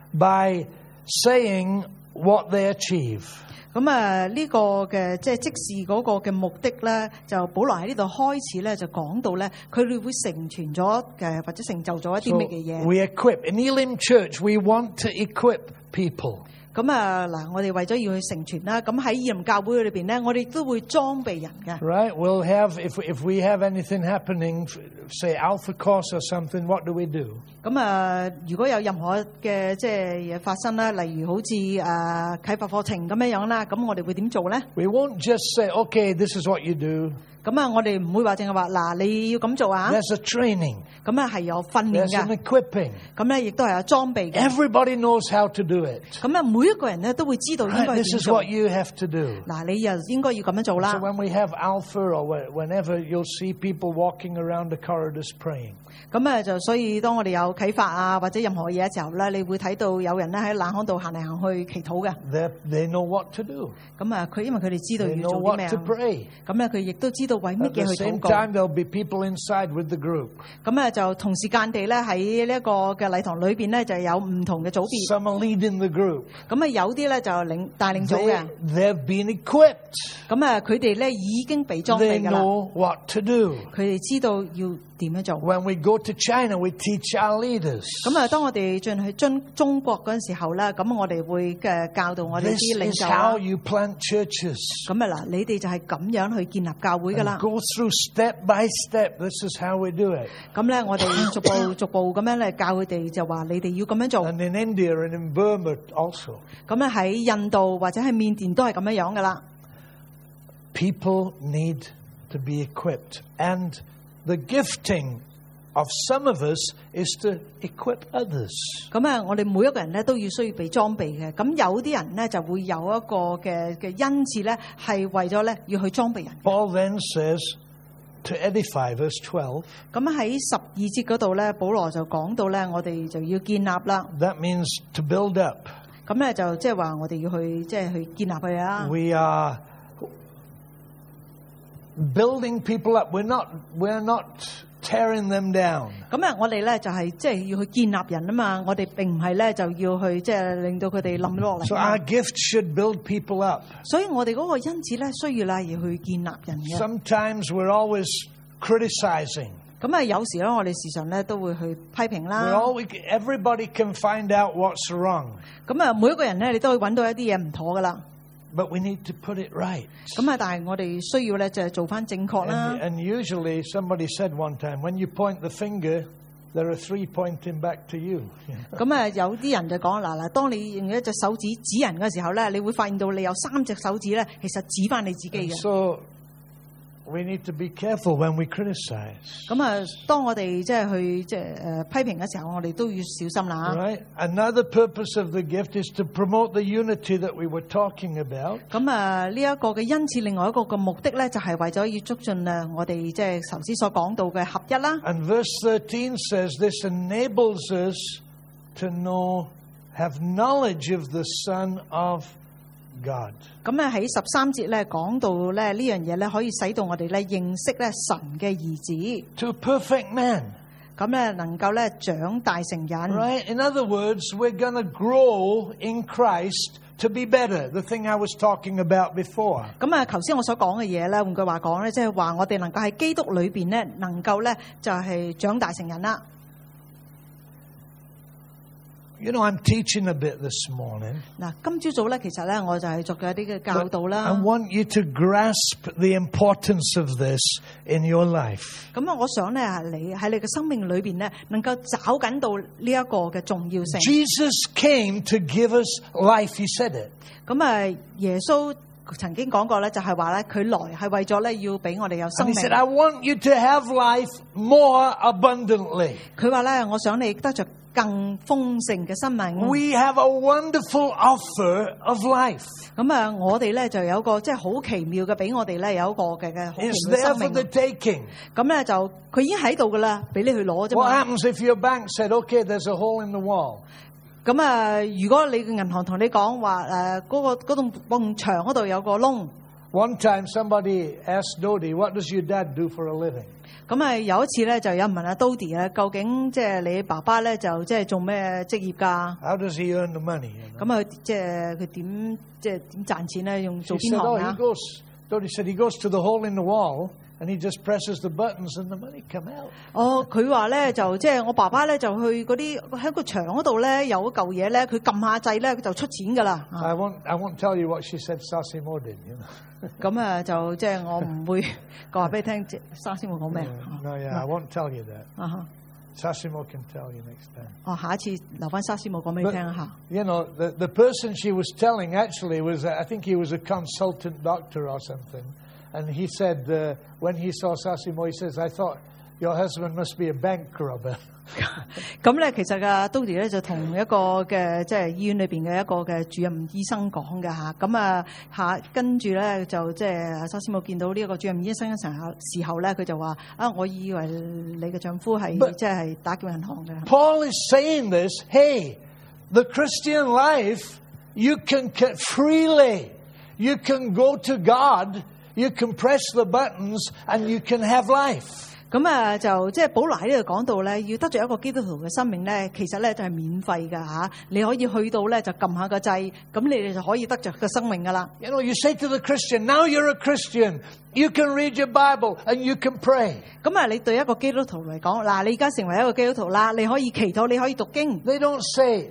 by saying what they achieve. 咁啊，呢個嘅即係即是嗰個嘅目的咧，就保羅喺呢度開始咧就講到咧，佢哋會成全咗嘅或者成就咗一啲 So 咩嘅嘢。 we equip. In Elim Church, we want to equip people. 咁啊嗱，我哋為咗要去成全啦，咁喺以林教會裏邊咧，我哋都會裝備人嘅。 Right? We'll have, if, if we have anything happening, say Alpha Course or something, what do we do? 咁啊，如果有任何嘅即係嘢發生啦，例如好似誒啟發課程咁樣樣啦，咁我哋會點做咧？ We won't just say, okay, this is what you do. 咁啊，我哋唔會話淨係話嗱，你要咁做啊。 There's a training. 咁啊係有訓練 There's an 嘅， equipping. 咁咧亦都係有裝備嘅。 Everybody knows how to do it. 咁啊，每一個人咧都會知道應 Right? 該 This 點 is 做。 what you have to do. 嗱，你又應該要咁樣做 So 啦。 when we have Alpha or whe- whenever you'll see people walking around the corridors praying. 咁啊就所以當我哋有啟發啊或者任何嘢嘅時候咧，你會睇到有人咧喺冷巷度行嚟行去祈禱嘅。 They they know what to do. 咁啊，佢因為佢哋知道 They 要 know 做啲 what 咩啊 to。pray. 咁咧佢亦都知道為乜 At 嘢 the 去 same 禱告。 time, there'll be people inside with the group. 咁啊就同時間地咧喺呢一個嘅禮堂裏邊咧就有唔同嘅組別。 Some are leading the group. 咁啊有啲咧就領帶領組 They, 嘅。 they've been equipped. 咁啊佢哋咧已經被裝 They 備㗎啦。 know what to do. 佢哋知道要點樣做。 When we go to China, we teach our leaders. 咁啊，當我哋進去中中國嗰陣時候咧，咁我哋會嘅教導我哋 This 啲領 is 袖啦 how。you plant churches. 咁啊嗱，你哋就係咁樣去建立教會噶 And 啦。 go through step by step. This is how we do it. 咁咧，我哋逐步逐步咁樣咧教佢哋，就話你哋要咁樣做。 And in India and in Burma also. 咁咧喺印度或者喺緬甸都係咁樣樣噶啦。 People need to be equipped. And the gifting of some of us is to equip others. 咁啊，我哋每一個人咧都要需要被裝備嘅。咁有啲人咧就會有一個嘅嘅恩賜咧，係為咗咧要去裝備人。 Paul then says to edify, verse twelve. 咁喺十二節嗰度咧，保羅就講到咧，我哋就要建立啦。 That means to build up. 咁咧就即係話我哋要去即係去建立佢啦。 We are building people up. We're not, we're not tearing them down. 咁啊，我哋咧就係即係要去建立人啊嘛，我哋並唔係咧就要去即係令到佢哋冧落嚟。 So our gift should build people up. 所以我哋嗰個因子咧需要啦，要去建立人嘅。 Sometimes we're always criticizing. 咁啊，有時咧我哋時常咧都會去批評 We're 啦。 all, everybody can find out what's wrong, 咁啊，每一個人咧你都可以揾到一啲嘢唔妥噶啦。 but we need to put it right. 咁啊，但係我哋需要咧就係做翻正確啦 And,。and usually somebody said one time, when you point the finger, there are three pointing back to you. 咁啊，有啲人就講嗱嗱，當你用一隻手指指人嘅時候咧，你會發現到你有三隻手指咧，其實指翻你自己嘅。 So we need to be careful when we criticize. 咁啊，當我哋即係去即係誒批評嘅時候，我哋都要小心啦。 Right? Another purpose of the gift is to promote the unity that we were talking about. 咁啊，呢一個嘅恩賜，另外一個嘅目的咧，就係為咗要促進啊我哋即係頭先所講到嘅合一啦。 And verse thirteen says this enables us to know, have knowledge of the Son of God. 咁咧喺十三節咧講到咧呢樣嘢咧，可以使到我哋咧認識咧神嘅兒子， To a perfect man. 咁咧能夠咧長大成人。 Right? In other words, we're going to grow in Christ to be better. The thing I was talking about before. 咁啊，頭先我所講嘅嘢咧，換句話講咧，即係話我哋能夠喺基督裏邊咧，能夠咧就係長大成人啦。 You know, I'm teaching a bit this morning. 嗱，今朝早咧，其實咧我就係作咗一啲嘅教 But 導 I 啦。 want you to grasp the importance of this in your life. 咁啊，我想咧係你喺你嘅生命裏邊咧，能夠找緊到呢一個嘅重要性。 Jesus came to give us life. He said it. 咁啊，耶穌曾經講過咧，就係話咧，佢來係為咗咧要俾我哋有生 And he 命。 said, I want you to have life more abundantly. 佢話咧，我想你得着更豐盛嘅生命。 We have a wonderful offer of life. 咁啊，我哋咧就有一個即係好奇妙嘅，俾我哋咧有一個嘅嘅好奇 It's 妙嘅 there 生 for 命。 the taking. 咁咧就佢已經喺度噶啦，俾你去攞啫 What 嘛。 happens if your bank said, okay, there's a hole in the wall? 咁啊，如果你嘅銀行同你講話誒嗰個嗰棟埲牆嗰度有個窿， One time somebody asked Dodi, what does your dad do for a living? 咁啊有一次咧就有人問阿 Dodi 咧，究竟即係你爸爸咧就即係做咩職業㗎？ How does he earn the money? You know? 咁啊即係佢點即係點賺錢咧？用 She 做邊 said, oh, 行 he 啊？ goes, Dodi said he goes to the hole in the wall and he just presses the buttons and the money come out. 哦，佢話咧就即係我爸爸咧就去嗰啲喺個牆嗰度咧有一嚿嘢咧，佢撳下掣咧佢就出錢㗎啦。 I won't, I won't tell you what she said Sasimo did, you know. 咁啊就即係我唔會講話俾你聽，沙師傅講咩 No, yeah, I won't tell you that. 啊哈 Sasimo can tell you next time. 哦，下一次留翻沙師傅講俾你 But, 聽一下。 you know, the, the person she was telling actually was, uh, I think he was a consultant doctor or something. And he said, uh, when he saw Sasimo, he says, I thought your husband must be a bank robber. 咁咧，其實啊 Dodi 咧就同一個嘅即係醫院裏邊嘅一個嘅主任醫生講嘅嚇，咁啊下跟住咧就即係沙師母見到呢一個主任醫生嘅時候時候咧，佢就話啊，我以為你嘅丈夫係 But- 即係打劫銀行嘅。 Paul is saying this, hey, the Christian life, you can c- freely, you can go to God, you can press the buttons, and you can have life. 咁啊，就即係保羅喺呢度講到咧，要得着一個基督徒嘅生命咧，其實咧就係免費㗎嚇。你可以去到咧就撳下個掣，咁你哋就可以得着個生命㗎啦。 You know, you say to the Christian, now you're a Christian, you can read your Bible and you can pray. 咁啊，你對一個基督徒嚟講，嗱，你而家成為一個基督徒啦，你可以祈禱，你可以讀經。 They don't say,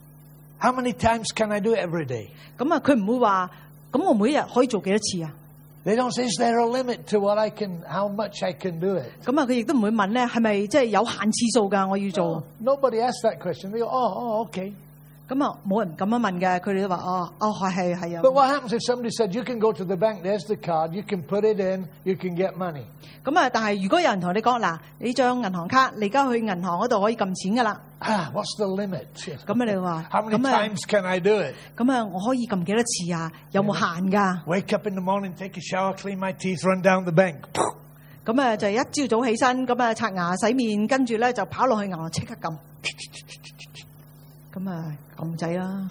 how many times can I do it every day? 咁啊，佢唔會話，咁我每日可以做幾多次啊？ They don't say, is there a limit to what I can, how much I can do it? 咁啊，佢亦都唔會問咧，係咪即係有限次數㗎？我要做。 Nobody asks that question. They go, oh, oh, okay. 咁啊，冇人咁樣問嘅，佢哋都話哦，哦係係係啊。 But what happens if somebody said, you can go to the bank, there's the card, you can put it in, you can get money. 咁啊，但係如果有人同你講嗱，你張銀行卡，你而家去銀行嗰度可以撳錢㗎啦。 Ah, what's the limit? 咁啊，你話 How many 咁啊， times can I do it? 咁啊，我可以撳幾多次啊？有冇限㗎？ Wake up in the morning, take a shower, clean my teeth, run down the bank. 咁啊，就一朝早起身，咁啊刷牙洗面，跟住咧就跑落去銀行即刻撳。咁啊撳掣啦，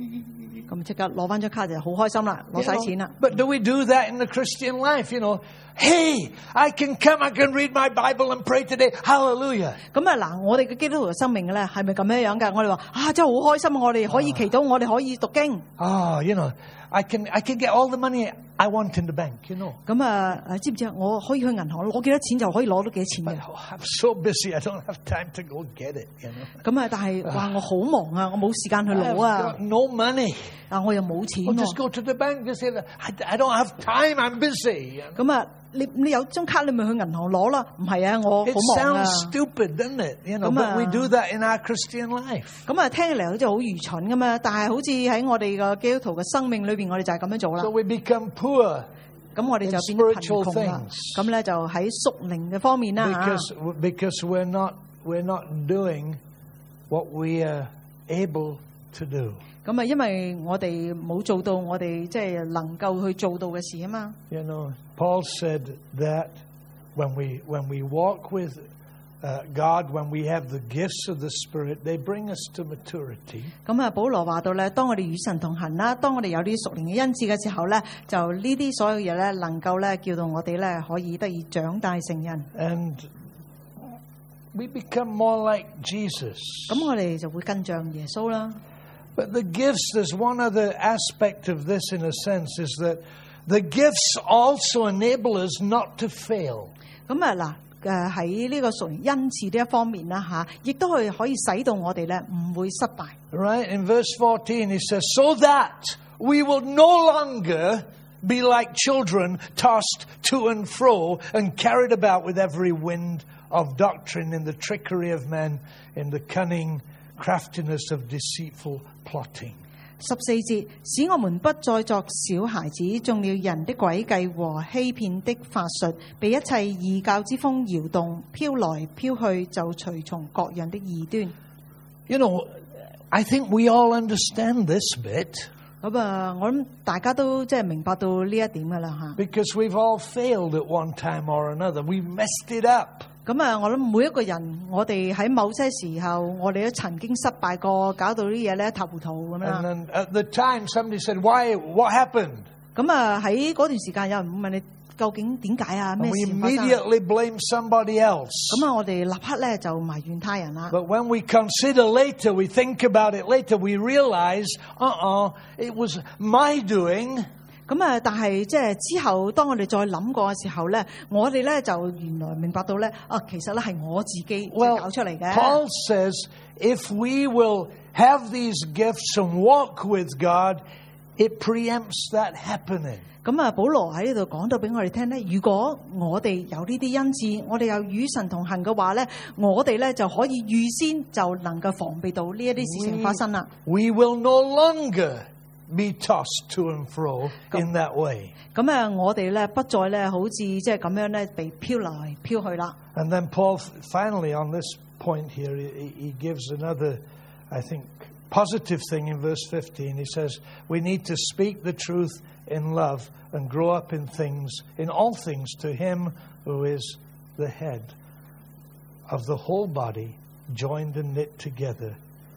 咁即刻攞翻張卡就好開心啦，攞晒錢啦。 But do we do that in the Christian life? You know, Hey, I can come, I can read my Bible and pray today. Hallelujah. 咁啊嗱，我哋嘅基督徒嘅生命咧，係咪咁樣樣㗎？我哋話啊，真係好開心，我哋可以祈禱，我哋可以讀經。 Oh, you know, I can I can get all the money I want in the bank, you know. 咁啊，知唔知啊？我可以去銀行攞幾多錢就可以攞到幾多錢嘅。 Oh, I'm so busy, I don't have time to go get it, you know. 咁啊，但係話我好忙啊，我冇時間去攞啊。 No money. 啊，我又冇錢 I'll just go to the bank and say, I, I don't have time, I'm busy. 咁啊，你你有張卡，你咪去銀行攞啦。唔係啊，我好 It 忙啊。 sounds stupid, doesn't it? You know, but we do that in our Christian life. 咁啊，聽起嚟好似好愚蠢咁啊，但係好似喺我哋嘅基督徒嘅生命裏邊，我哋就係咁樣做啦。 So we become poor. 咁我哋就變咗貧窮啦。咁咧就喺屬靈嘅方面啦嚇。 Because because we're not we're not doing what we are able to do. 咁啊，因為我哋冇做到我哋即係能夠去做到嘅事啊嘛。 You know, Paul said that when we when we walk with uh, God, when we have the gifts of the Spirit, they bring us to maturity. 咁啊，保羅話到咧，當我哋與神同行啦，當我哋有啲屬靈嘅恩賜嘅時候咧，就呢啲所有嘢咧，能夠咧叫到我哋咧可以得以長大成人。 And we become more like Jesus. 咁我哋就會更像耶穌啦。 But the gifts, there's one other aspect of this in a sense, is that the gifts also enable us not to fail. 咁啊嗱，誒喺呢個屬靈恩賜呢一方面啦嚇，亦都係可以使到我哋咧唔會失敗。 Right? In verse fourteen, he says, so that we will no longer be like children tossed to and fro and carried about with every wind of doctrine in the trickery of men, in the cunning craftiness of deceitful plotting. 十四節，使我們不再作小孩子，中了人的詭計和欺騙的法術，被一切異教之風搖動，飄來飄去，就隨從各樣的異端。 You know, I think we all understand this bit. 咁啊，我諗大家都即係明白到呢一點噶啦嚇。 Because we've all failed at one time or another. We've messed it up. 咁啊，我諗每一個人，我哋喺某些時候，我哋都曾經失敗過，搞到啲嘢咧一頭糊塗咁樣。 And then at the time, somebody said, "Why? What happened?" 咁啊，喺嗰段時間，有人問你究竟點解啊？咩 And 事 we 發生？ immediately blame somebody else. 咁啊，我哋立刻咧就埋怨他人啦。 But when we consider later, we think about it later, we realize, uh-uh, it was my doing. 咁啊，但係即係之後，當我哋再諗過嘅時候咧，我哋咧就原來明白到咧，啊，其實咧係我自己搞出嚟嘅。 Paul says, if we will have these gifts and walk with God, it preempts that happening. 咁啊，保羅喺呢度講到俾我哋聽咧，如果我哋有呢啲恩賜，我哋有與神同行嘅話咧，我哋咧就可以預先就能夠防備到呢一啲事情發生啦。 We will no longer be tossed to and fro in that way. 咁啊，我哋咧不再咧好似即係咁樣咧被飄來飄去啦。 And then Paul finally on this point here, he, he gives another, I think, positive thing in verse fifteen. He says, we need to speak the truth in love and grow up in things, in all things, to him who is the head of the whole body, joined and knit together.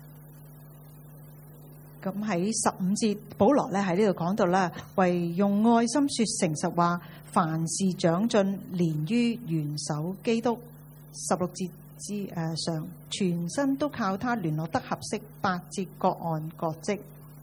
咁喺十五節，保羅咧喺呢度講到咧，為用愛心說誠實話，凡事長進，連於元首基督。十六節之誒上，全身都靠他聯絡得合適，八節各按各職。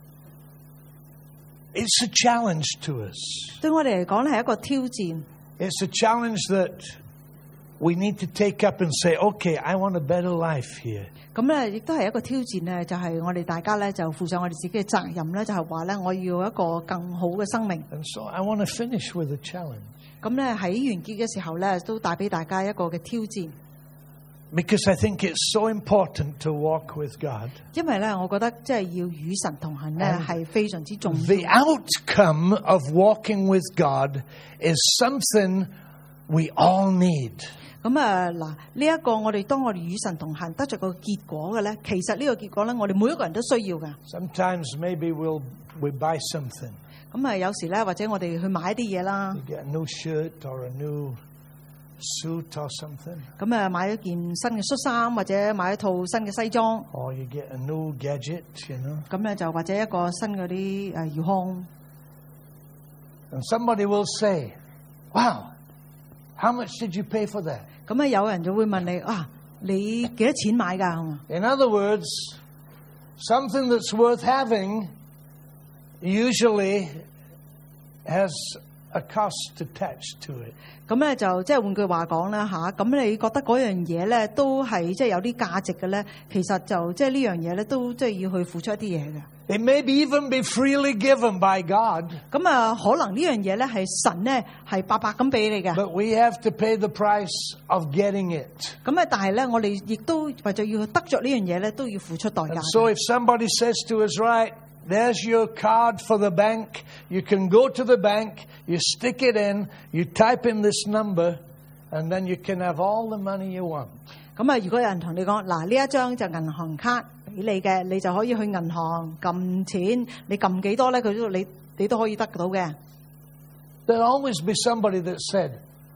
It's a challenge to us. 對我哋嚟講咧係一個挑戰。 It's a challenge that we need to take up and say, okay, I want a better life here. 咁咧亦都係一個挑戰咧，就係我哋大家咧就負上我哋自己嘅責任咧，就係話咧我要一個更好嘅生命。 And so I want to finish with a challenge. 咁咧喺完結嘅時候咧，都帶俾大家一個嘅挑戰。 Because I think it's so important to walk with God. 因為咧，我覺得即係要與神同行咧，係非常之重要。 The outcome of walking with God is something we all need. 咁啊嗱，呢一個我哋當我哋與神同行得着個結果嘅咧，其實呢個結果咧，我哋每一個人都需要嘅。 Sometimes maybe we'll we buy something. 咁啊，有時咧，或者我哋去買一啲嘢啦。 You get a new shirt or a new suit or something. 咁啊，買一件新嘅恤衫，或者買一套新嘅西裝。 Or you get a new gadget, you know. 咁咧就或者一個新嗰啲誒遙控。 And somebody will say, "Wow, How much did you pay for that? 咁啊，有人就會問你啊，你幾多錢買㗎？ In other words, something that's worth having usually has a cost attached to it. 咁咧就即係換句話講啦嚇，咁你覺得嗰樣嘢咧都係即係有啲價值嘅咧，其實就即係呢樣嘢咧都即係要去付出一啲嘢嘅。 It may be even be freely given by God. 咁啊，可能呢樣嘢咧係神咧係白白咁俾你嘅。 But we have to pay the price of getting it. 咁啊，但係咧，我哋亦都為咗要得着呢樣嘢咧，都要付出代價。 And so if somebody says to us, right, there's your card for the bank. You can go to the bank, you stick it in, you type in this number, and then you can have all the money you want. 咁啊，如果有人同你講，嗱呢一張就銀行卡俾你嘅，你就可以去銀行撳錢，你撳幾多咧，佢都你你都可以得到嘅。 There'll always be somebody that said,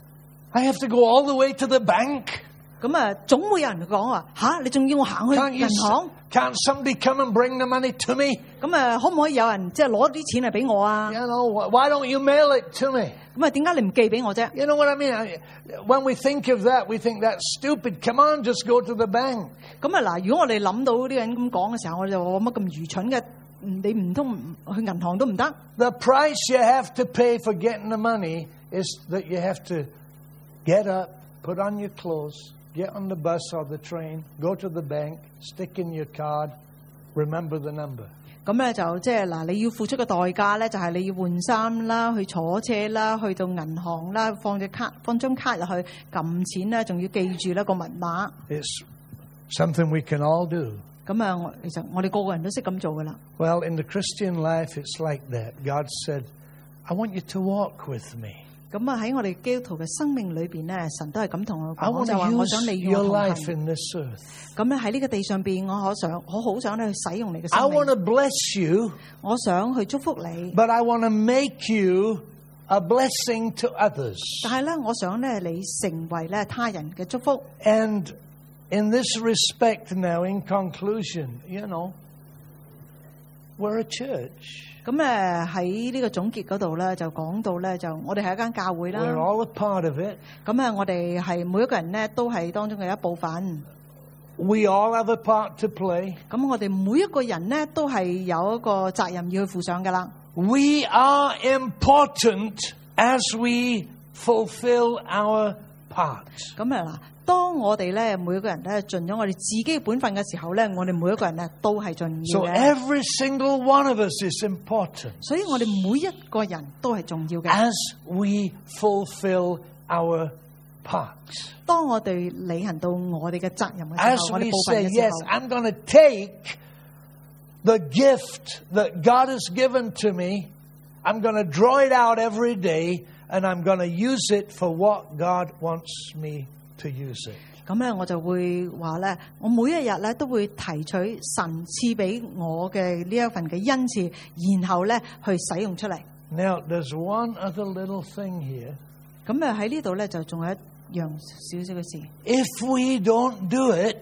I have to go all the way to the bank. 咁啊，總會有人講話吓，你仲要我行去 Can't 銀 you, 行？ can't somebody come and bring the money to me? 咁啊，可唔可以有人即係攞啲錢嚟俾我啊？ You know, why don't you mail it to me? 咁啊，點解你唔寄俾我啫？ You know what I mean? I- When we think of that, we think that's stupid. Come on, just go to the bank. 咁啊嗱，如果我哋諗到呢個人咁講嘅時候，我哋就話乜咁愚蠢嘅？你唔通去銀行都唔得？ The price you have to pay for getting the money is that you have to get up, put on your clothes, get on the bus or the train, go to the bank, stick in your card, remember the number. 咁咧就即係嗱，你要付出嘅代價咧，就係你要換衫啦，去坐車啦，去到銀行啦，放隻卡，放張卡入去撳錢啦，仲要記住呢個密碼。 It's something we can all do. 咁啊，我其實我哋個個人都識咁做噶啦。 Well, in the Christian life, it's like that. God said, I want you to walk with me. 咁啊喺我哋基督徒嘅生命裏邊咧，神都係咁同我 I 講， want 就話 to 我想 use 你與 your 我同 life 行。 in this earth. 咁咧喺呢個地上邊，我可想，我好想咧去使用你嘅 I 生 want 命， to bless you, 我想去祝福你。 but I want to make you a blessing to others. 但係咧，我想咧你成為咧他人嘅祝福。 And in this respect now, in conclusion, you know, we're a church. 咁誒喺呢個總結嗰度咧，就講到咧，就我哋係一間教會啦。 We're all a part of it. 咁啊，我哋係每一個人咧都係當中嘅一部分。 We all have a part to play. 咁我哋每一個人咧都係有一個責任要去負上㗎啦。 We are important as we fulfill our part. 咁啊嗱，當我哋咧每一個人咧盡咗我哋自己嘅本分嘅時候咧，我哋每一個人咧都係重要 So 嘅。 every single one of us is important 所以我哋每一個人都係重要嘅。 as we fulfill our part. 當我哋履行到我哋嘅責任嘅 As 時候，我哋 we 部分 say, 嘅時 yes, 候， I'm going to take the gift that God has given to me. I'm going to draw it out every day, and I'm going to use it for what God wants me to use it. 咁咧我就會話咧，我每一日咧都會提取神賜俾我嘅呢一份嘅恩賜，然後咧去使用出嚟。 Now, there's one other little thing here. 咁啊喺呢度咧就仲有一樣少少嘅事。 If we don't do it,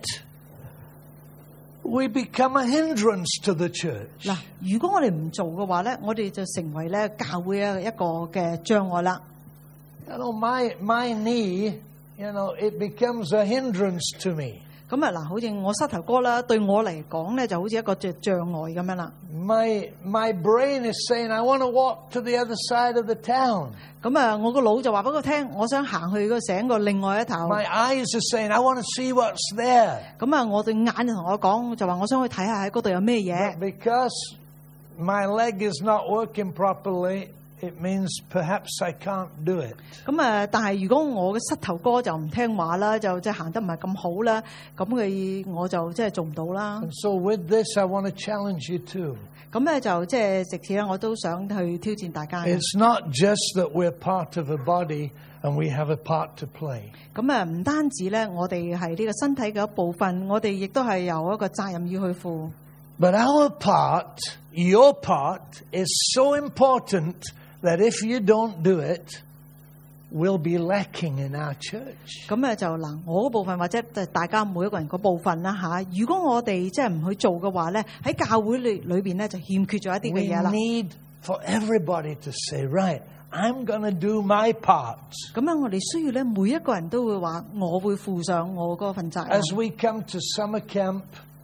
we become a hindrance to the church. 嗱，如果我哋唔做嘅話咧，我哋就成為咧教會嘅一個嘅障礙啦。 You know, my my knee, you know, it becomes a hindrance to me. 咁啊嗱，好似我膝頭哥啦，對我嚟講咧就好似一個障障礙咁樣啦。 My my brain is saying, I want to walk to the other side of the town. 咁啊，我個腦就話俾佢聽，我想行去個成個另外一頭。 My eyes are saying, I want to see what's there. 咁啊，我對眼就同我講，就話我想去睇下喺嗰度有咩嘢。 Because my leg is not working properly, it means perhaps I can't do it. 咁啊，但係如果我嘅膝頭哥就唔聽話啦，就即係行得唔係咁好啦，咁嘅我就即係做唔到啦。 And so with this, I want to challenge you too. 咁咧就即係直至咧，我都想去挑戰大家嘅。 It's not just that we're part of a body and we have a part to play. 咁啊，唔單止咧，我哋係呢個身體嘅一部分，我哋亦都係有一個責任要去負。 But our part, your part, is so important that if you don't do it, we'll be lacking in our church. 咁啊就嗱，我嗰部分或者就大家每一個人嗰部分啦吓。如果我哋即係唔去做嘅話咧，喺教會裏裏邊咧就欠缺咗一啲 We 嘅嘢啦。 need for everybody to say, right, I'm going to do my part. 咁樣我哋需要咧，每一個人都會話，我會負上我嗰份責任。 As we come to summer camp,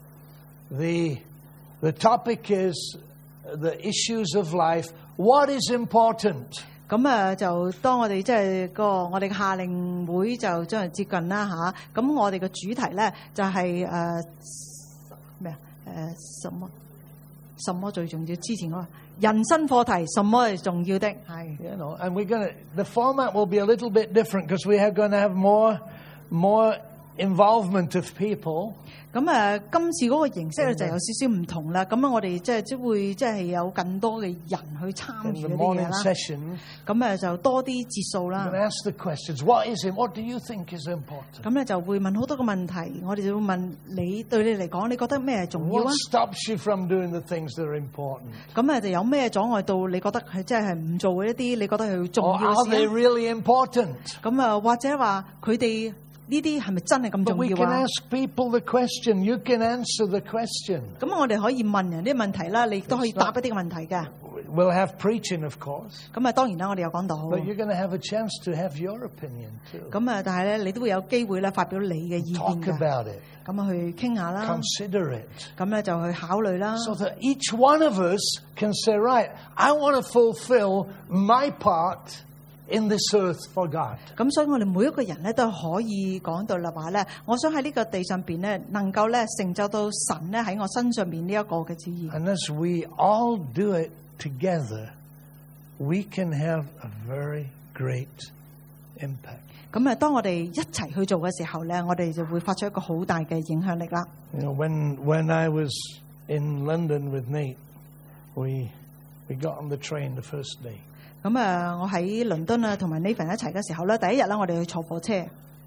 the the topic is the issues of life. What is important? 咁啊，就當我哋即係個我哋嘅夏令會就將嚟接近啦嚇。咁我哋嘅主題咧就係誒咩啊？誒什麼什麼最重要？之前嗰個人生課題，什麼係重要的？係。 You know, and we're going to the format will be a little bit different because we are going to have more more involvement of people. 咁誒，今次嗰個形式咧就有少少唔同啦。咁啊，我哋即係即會即係有更多嘅人去參與 In 呢 the 啲嘢 morning 啦。 session, 咁誒就多啲節數 we're 啦 going to。ask the questions. What is it? What do you think is important? 咁咧就會問好多個問題，我哋就會問你對你嚟講，你覺得咩係重要 What 啊？ stops you from doing the things that are important? 咁誒就有咩阻礙到你覺得係即係唔做一啲你覺得係重 Or 要 are 嘅 they 事啊？ really important? 咁啊，或者話佢哋呢啲係咪真係咁 But 重 we 要 can 啊？ ask people the question. You can answer the question. 咁我哋可以問人啲問題啦，你亦都可以答一啲嘅問題嘅。 We'll have preaching, of course. 咁啊，當然啦，我哋有講到。 But you're going to have a chance to have your opinion too. 咁啊，但係咧，你都會有機會咧發表你嘅意見 Talk 嘅。 about it. 咁啊，去傾下啦。 Consider it. 咁咧就去考慮啦。 So that each one of us can say, right, I want to fulfill my part in this earth for God. 咁所以我哋每一個人咧都可以講到啦話咧，我想喺呢個地上邊咧，能夠咧成就到神咧喺我身上邊呢一個嘅旨意。 And as we all do it together, we can have a very great impact. 咁啊，當我哋一齊去做嘅時候咧，我哋就會發出一個好大嘅影響力啦。 You know, when when I was in London with Nate, we we got on the train the first day. 咁啊，我喺倫敦啊同埋 Nathan 一齊嘅時候咧，第一日咧我哋去坐火車。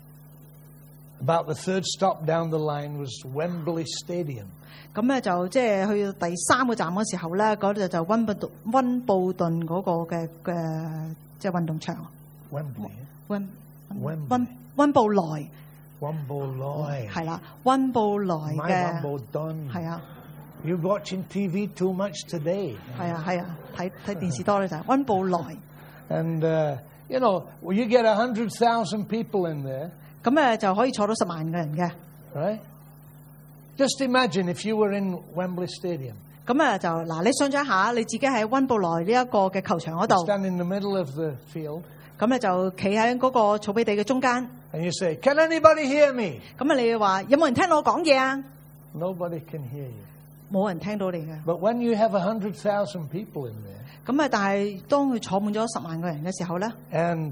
About the third stop down the line was Wembley Stadium. 咁咧就即係去到第三個站嘅時候咧，嗰度就温布頓温布頓嗰個嘅嘅即係運動場。 Wembley. 温 Wembley. 温温布萊 Wembley. 係啦，温布萊 My 嘅 Wimbledon. 係啊 You're watching T V too much today. 係啊係啊，睇睇電視多咧就係温布萊。 And, uh, you know, well, you get one hundred thousand people in there, 咁誒就可以坐到十萬個人嘅。 right? Just imagine if you were in Wembley Stadium. 咁誒就嗱，你想象一下你自己喺温布萊呢一個嘅球場嗰度， Stand in the middle of the field 咁咧就企喺嗰個草比地嘅中間。 and you say, can anybody hear me? 咁啊，你話有冇人聽到我講嘢啊？ Nobody can hear you. 冇人聽到你嘅。 But when you have one hundred thousand people in there, 咁啊，但係當佢坐滿咗十萬個人嘅時候咧， and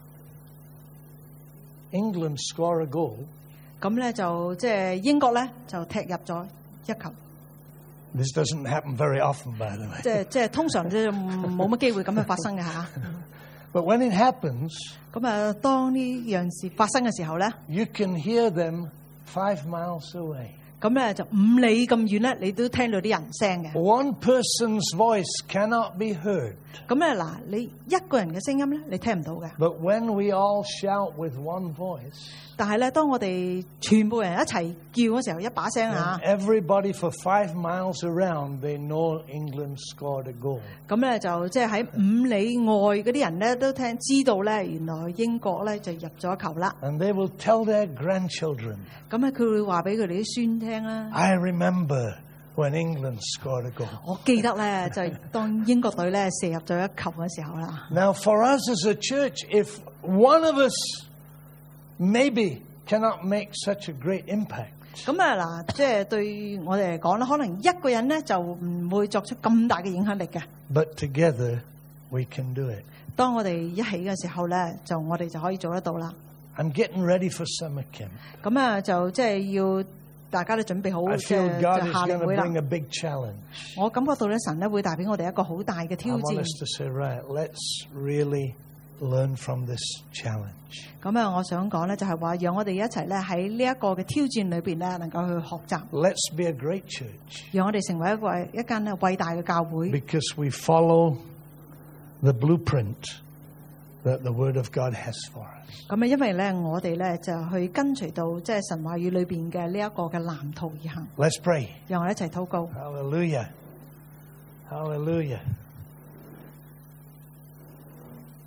England score a goal, 咁咧就即係英國咧就踢入咗一球。 this doesn't happen very often, by the way. 即係即係通常都冇乜機會咁樣發生嘅嚇。 But when it happens, 咁啊，當呢樣事發生嘅時候咧， you can hear them five miles away. 咁咧就五里咁遠咧，你都聽到啲人聲嘅。 One person's voice cannot be heard. 咁咧嗱，你一個人嘅聲音咧，你聽唔到嘅。 But when we all shout with one voice, 但係咧，當我哋全部人一齊叫嗰時候，一把聲 and 啊， everybody for five miles around, they know England scored a goal. 咁咧就即係喺五里外嗰啲人咧都聽知道咧，原來英國咧就入咗球啦。 And they will tell their grandchildren, 咁咧佢會話俾佢哋啲孫聽啦。 I remember when England scored a goal. 我記得咧，就係當英國隊咧射入咗一球嘅時候啦。 Now, for us as a church, if one of us maybe cannot make such a great impact, 咁啊嗱，即係對我哋嚟講咧，可能一個人咧就唔會作出咁大嘅影響力嘅。 but together we can do it. 當我哋一起嘅時候咧，就我哋就可以做得到啦。 I'm getting ready for summer camp. 咁啊，就即係要大家都準備好 I 即 feel 係 God 就 is 夏 going 令 to 會啦。 bring a big challenge. 我感覺到咧，神咧會帶俾我哋一個好大嘅 I 挑 want 戰。 us to say, right, let's really learn from this challenge. 咁啊，我想講咧就係話，讓我哋一齊咧喺呢一個嘅挑戰裏邊咧，能夠去學習， Let's be a great church 讓我哋成為一個一間咧偉大嘅教會。 because we follow the blueprint that the Word of God has for us. 咁啊，因為咧我哋咧就去跟隨到即係神話語裏邊嘅呢一個嘅藍圖而行。 Let's pray. 讓我哋一齊禱告。 Hallelujah. Hallelujah.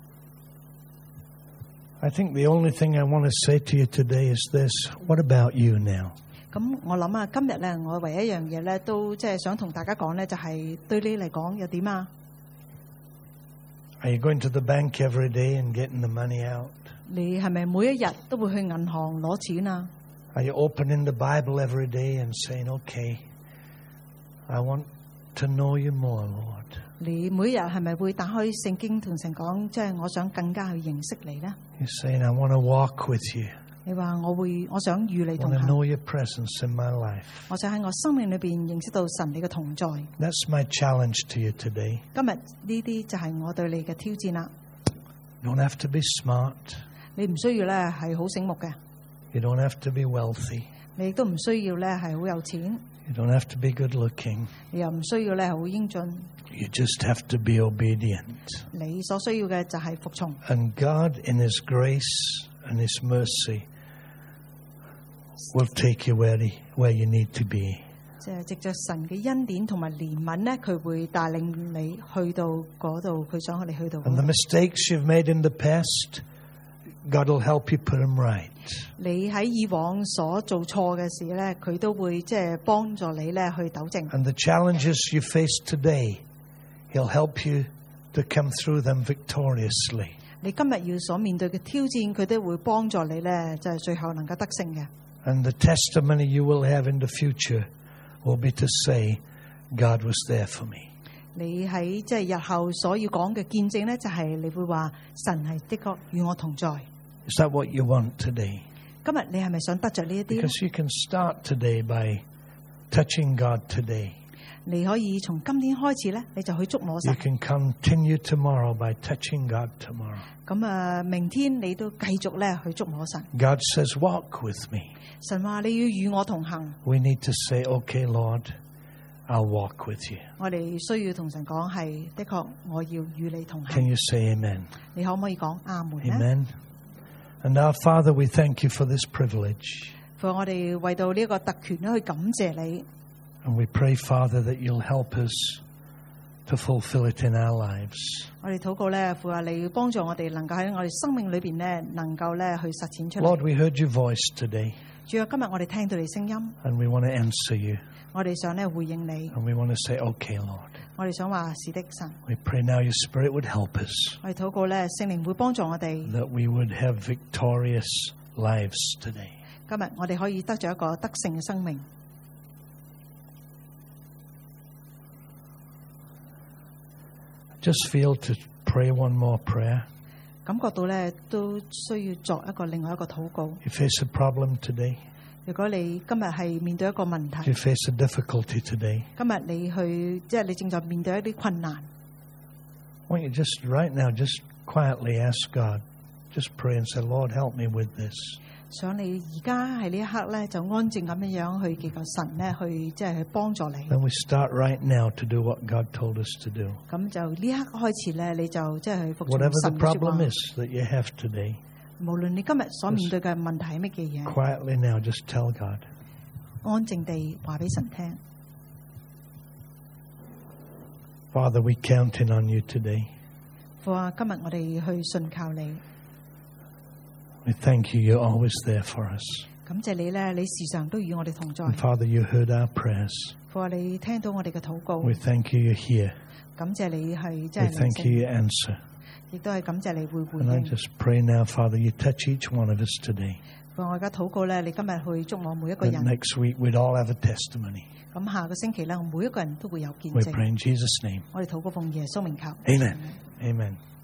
I think the only thing I want to say to you today is this. What about you now? 咁我諗啊，今日咧，我唯一一樣嘢咧，都即係想同大家講咧，就係對你嚟講又點啊？ Are you going to the bank every day and getting the money out? 你係咪每一日都會去銀行攞錢啊？ Are you opening the Bible every day and saying, "Okay, I want to know you more, Lord"? 你每日係咪會打開聖經同神講，即係我想更加去認識你咧？ You're saying, "I want to walk with you. 你話我會，我想與你 I 同 want to 行， know your presence in my life." 我想喺我生命裏邊認識到神你嘅同在。 That's my challenge to you today. 今日呢啲就係我對你嘅挑戰啦。 You don't have to be smart. 你唔需要咧係好醒目嘅， You don't have to be wealthy. 你亦都唔需要咧係好有錢， You don't have to be good looking. 你又唔需要咧係好英俊。 You just have to be obedient. 你所需要嘅就係服從。 And God, in His grace and His mercy, will take you where, he, where you need to be. 即係藉着神嘅恩典同埋憐憫咧，佢會帶領你去到嗰度，佢想你去到嗰 And the 度。 mistakes you've made in the past, God will help you put them right. 你喺以往所做錯嘅事咧，佢都會即係幫助你咧去糾正。 And the challenges you face today, He'll help you to come through them victoriously. 你今日要所面對嘅挑戰，佢都會幫助你咧，就係最後能夠得勝嘅。 And the testimony you will have in the future will be to say, God was there for me. 你喺即係日後所要講嘅見證咧，就係你會話神係的確與我同在。 Is that what you want today? 今日你係咪想得着呢一啲咧？ Because you can start today by touching God today. 你可以從今天開始咧，你就去觸摸 You 神。 can continue tomorrow by touching God tomorrow. 咁啊，明天你都繼續咧去觸摸神。 God says, walk with me. 神話你要與我同行， We need to say, okay, Lord, I'll walk with you. 我哋需要同神講係的確，我要與你同 Can 行。 you say amen? 你可唔可以講阿門咧？ Amen. And our Father, we thank you for this privilege. 父，我哋為到呢一個特權咧去感謝你。 And we pray, Father, that you'll help us to fulfill it in our lives. 我哋禱告咧，父啊，你要幫助我哋能夠喺我哋生命裏邊咧，能夠咧去實踐出 Lord, 嚟。 we heard your voice today, 主啊，今日我哋聽到你聲音， and we want to answer you. 我哋想咧回應你， And we want to say, okay, Lord. 我哋想話是的，神。 We pray now your Spirit would help us, 我哋禱告咧，聖靈會幫助我哋。 that we would have victorious lives today. 今日我哋可以得咗一個得勝嘅生命。 Just feel to pray one more prayer. 感覺到咧都需要作一個另外一個禱告。 You face a problem today. 如果你今日係面對一個問 You 題， face a difficulty today. 今日你去即係你正在面對一啲困難， Why don't you just right now, just quietly ask God, just pray and say, Lord, help me with this. 想你而家喺呢一刻咧就安靜咁樣樣去祈求神咧去即係去幫助你。 Then we start right now to do what God told us to do. 咁就呢一刻開始咧，你就即係去服從 Whatever the 神嘅說 problem 話。 is that you have today, 無論你今日所面對嘅問題係乜嘢嘢， quietly now, just tell God. 安靜地話俾神聽。 Father, we counting on you today. 父啊，今日我哋去信靠你， We thank you, you're always there for us. 感謝你咧，你時常都與我哋同在。 And Father, you heard our prayers. 父啊，你聽到我哋嘅禱告， We thank you, you're here. 感謝你係即 We 係 thank you, 聆 you answer. 亦都係感謝你會回 And I 應。 just pray now, Father, you touch each one of us today. 父啊，我而家禱告咧，你今日去祝我每一個 That 人。 next week we'd all have a testimony. 咁下個星期咧，我每一個人都會有見 We 證。 pray in Jesus' name. 我哋禱告奉耶穌名求。 Amen. Amen.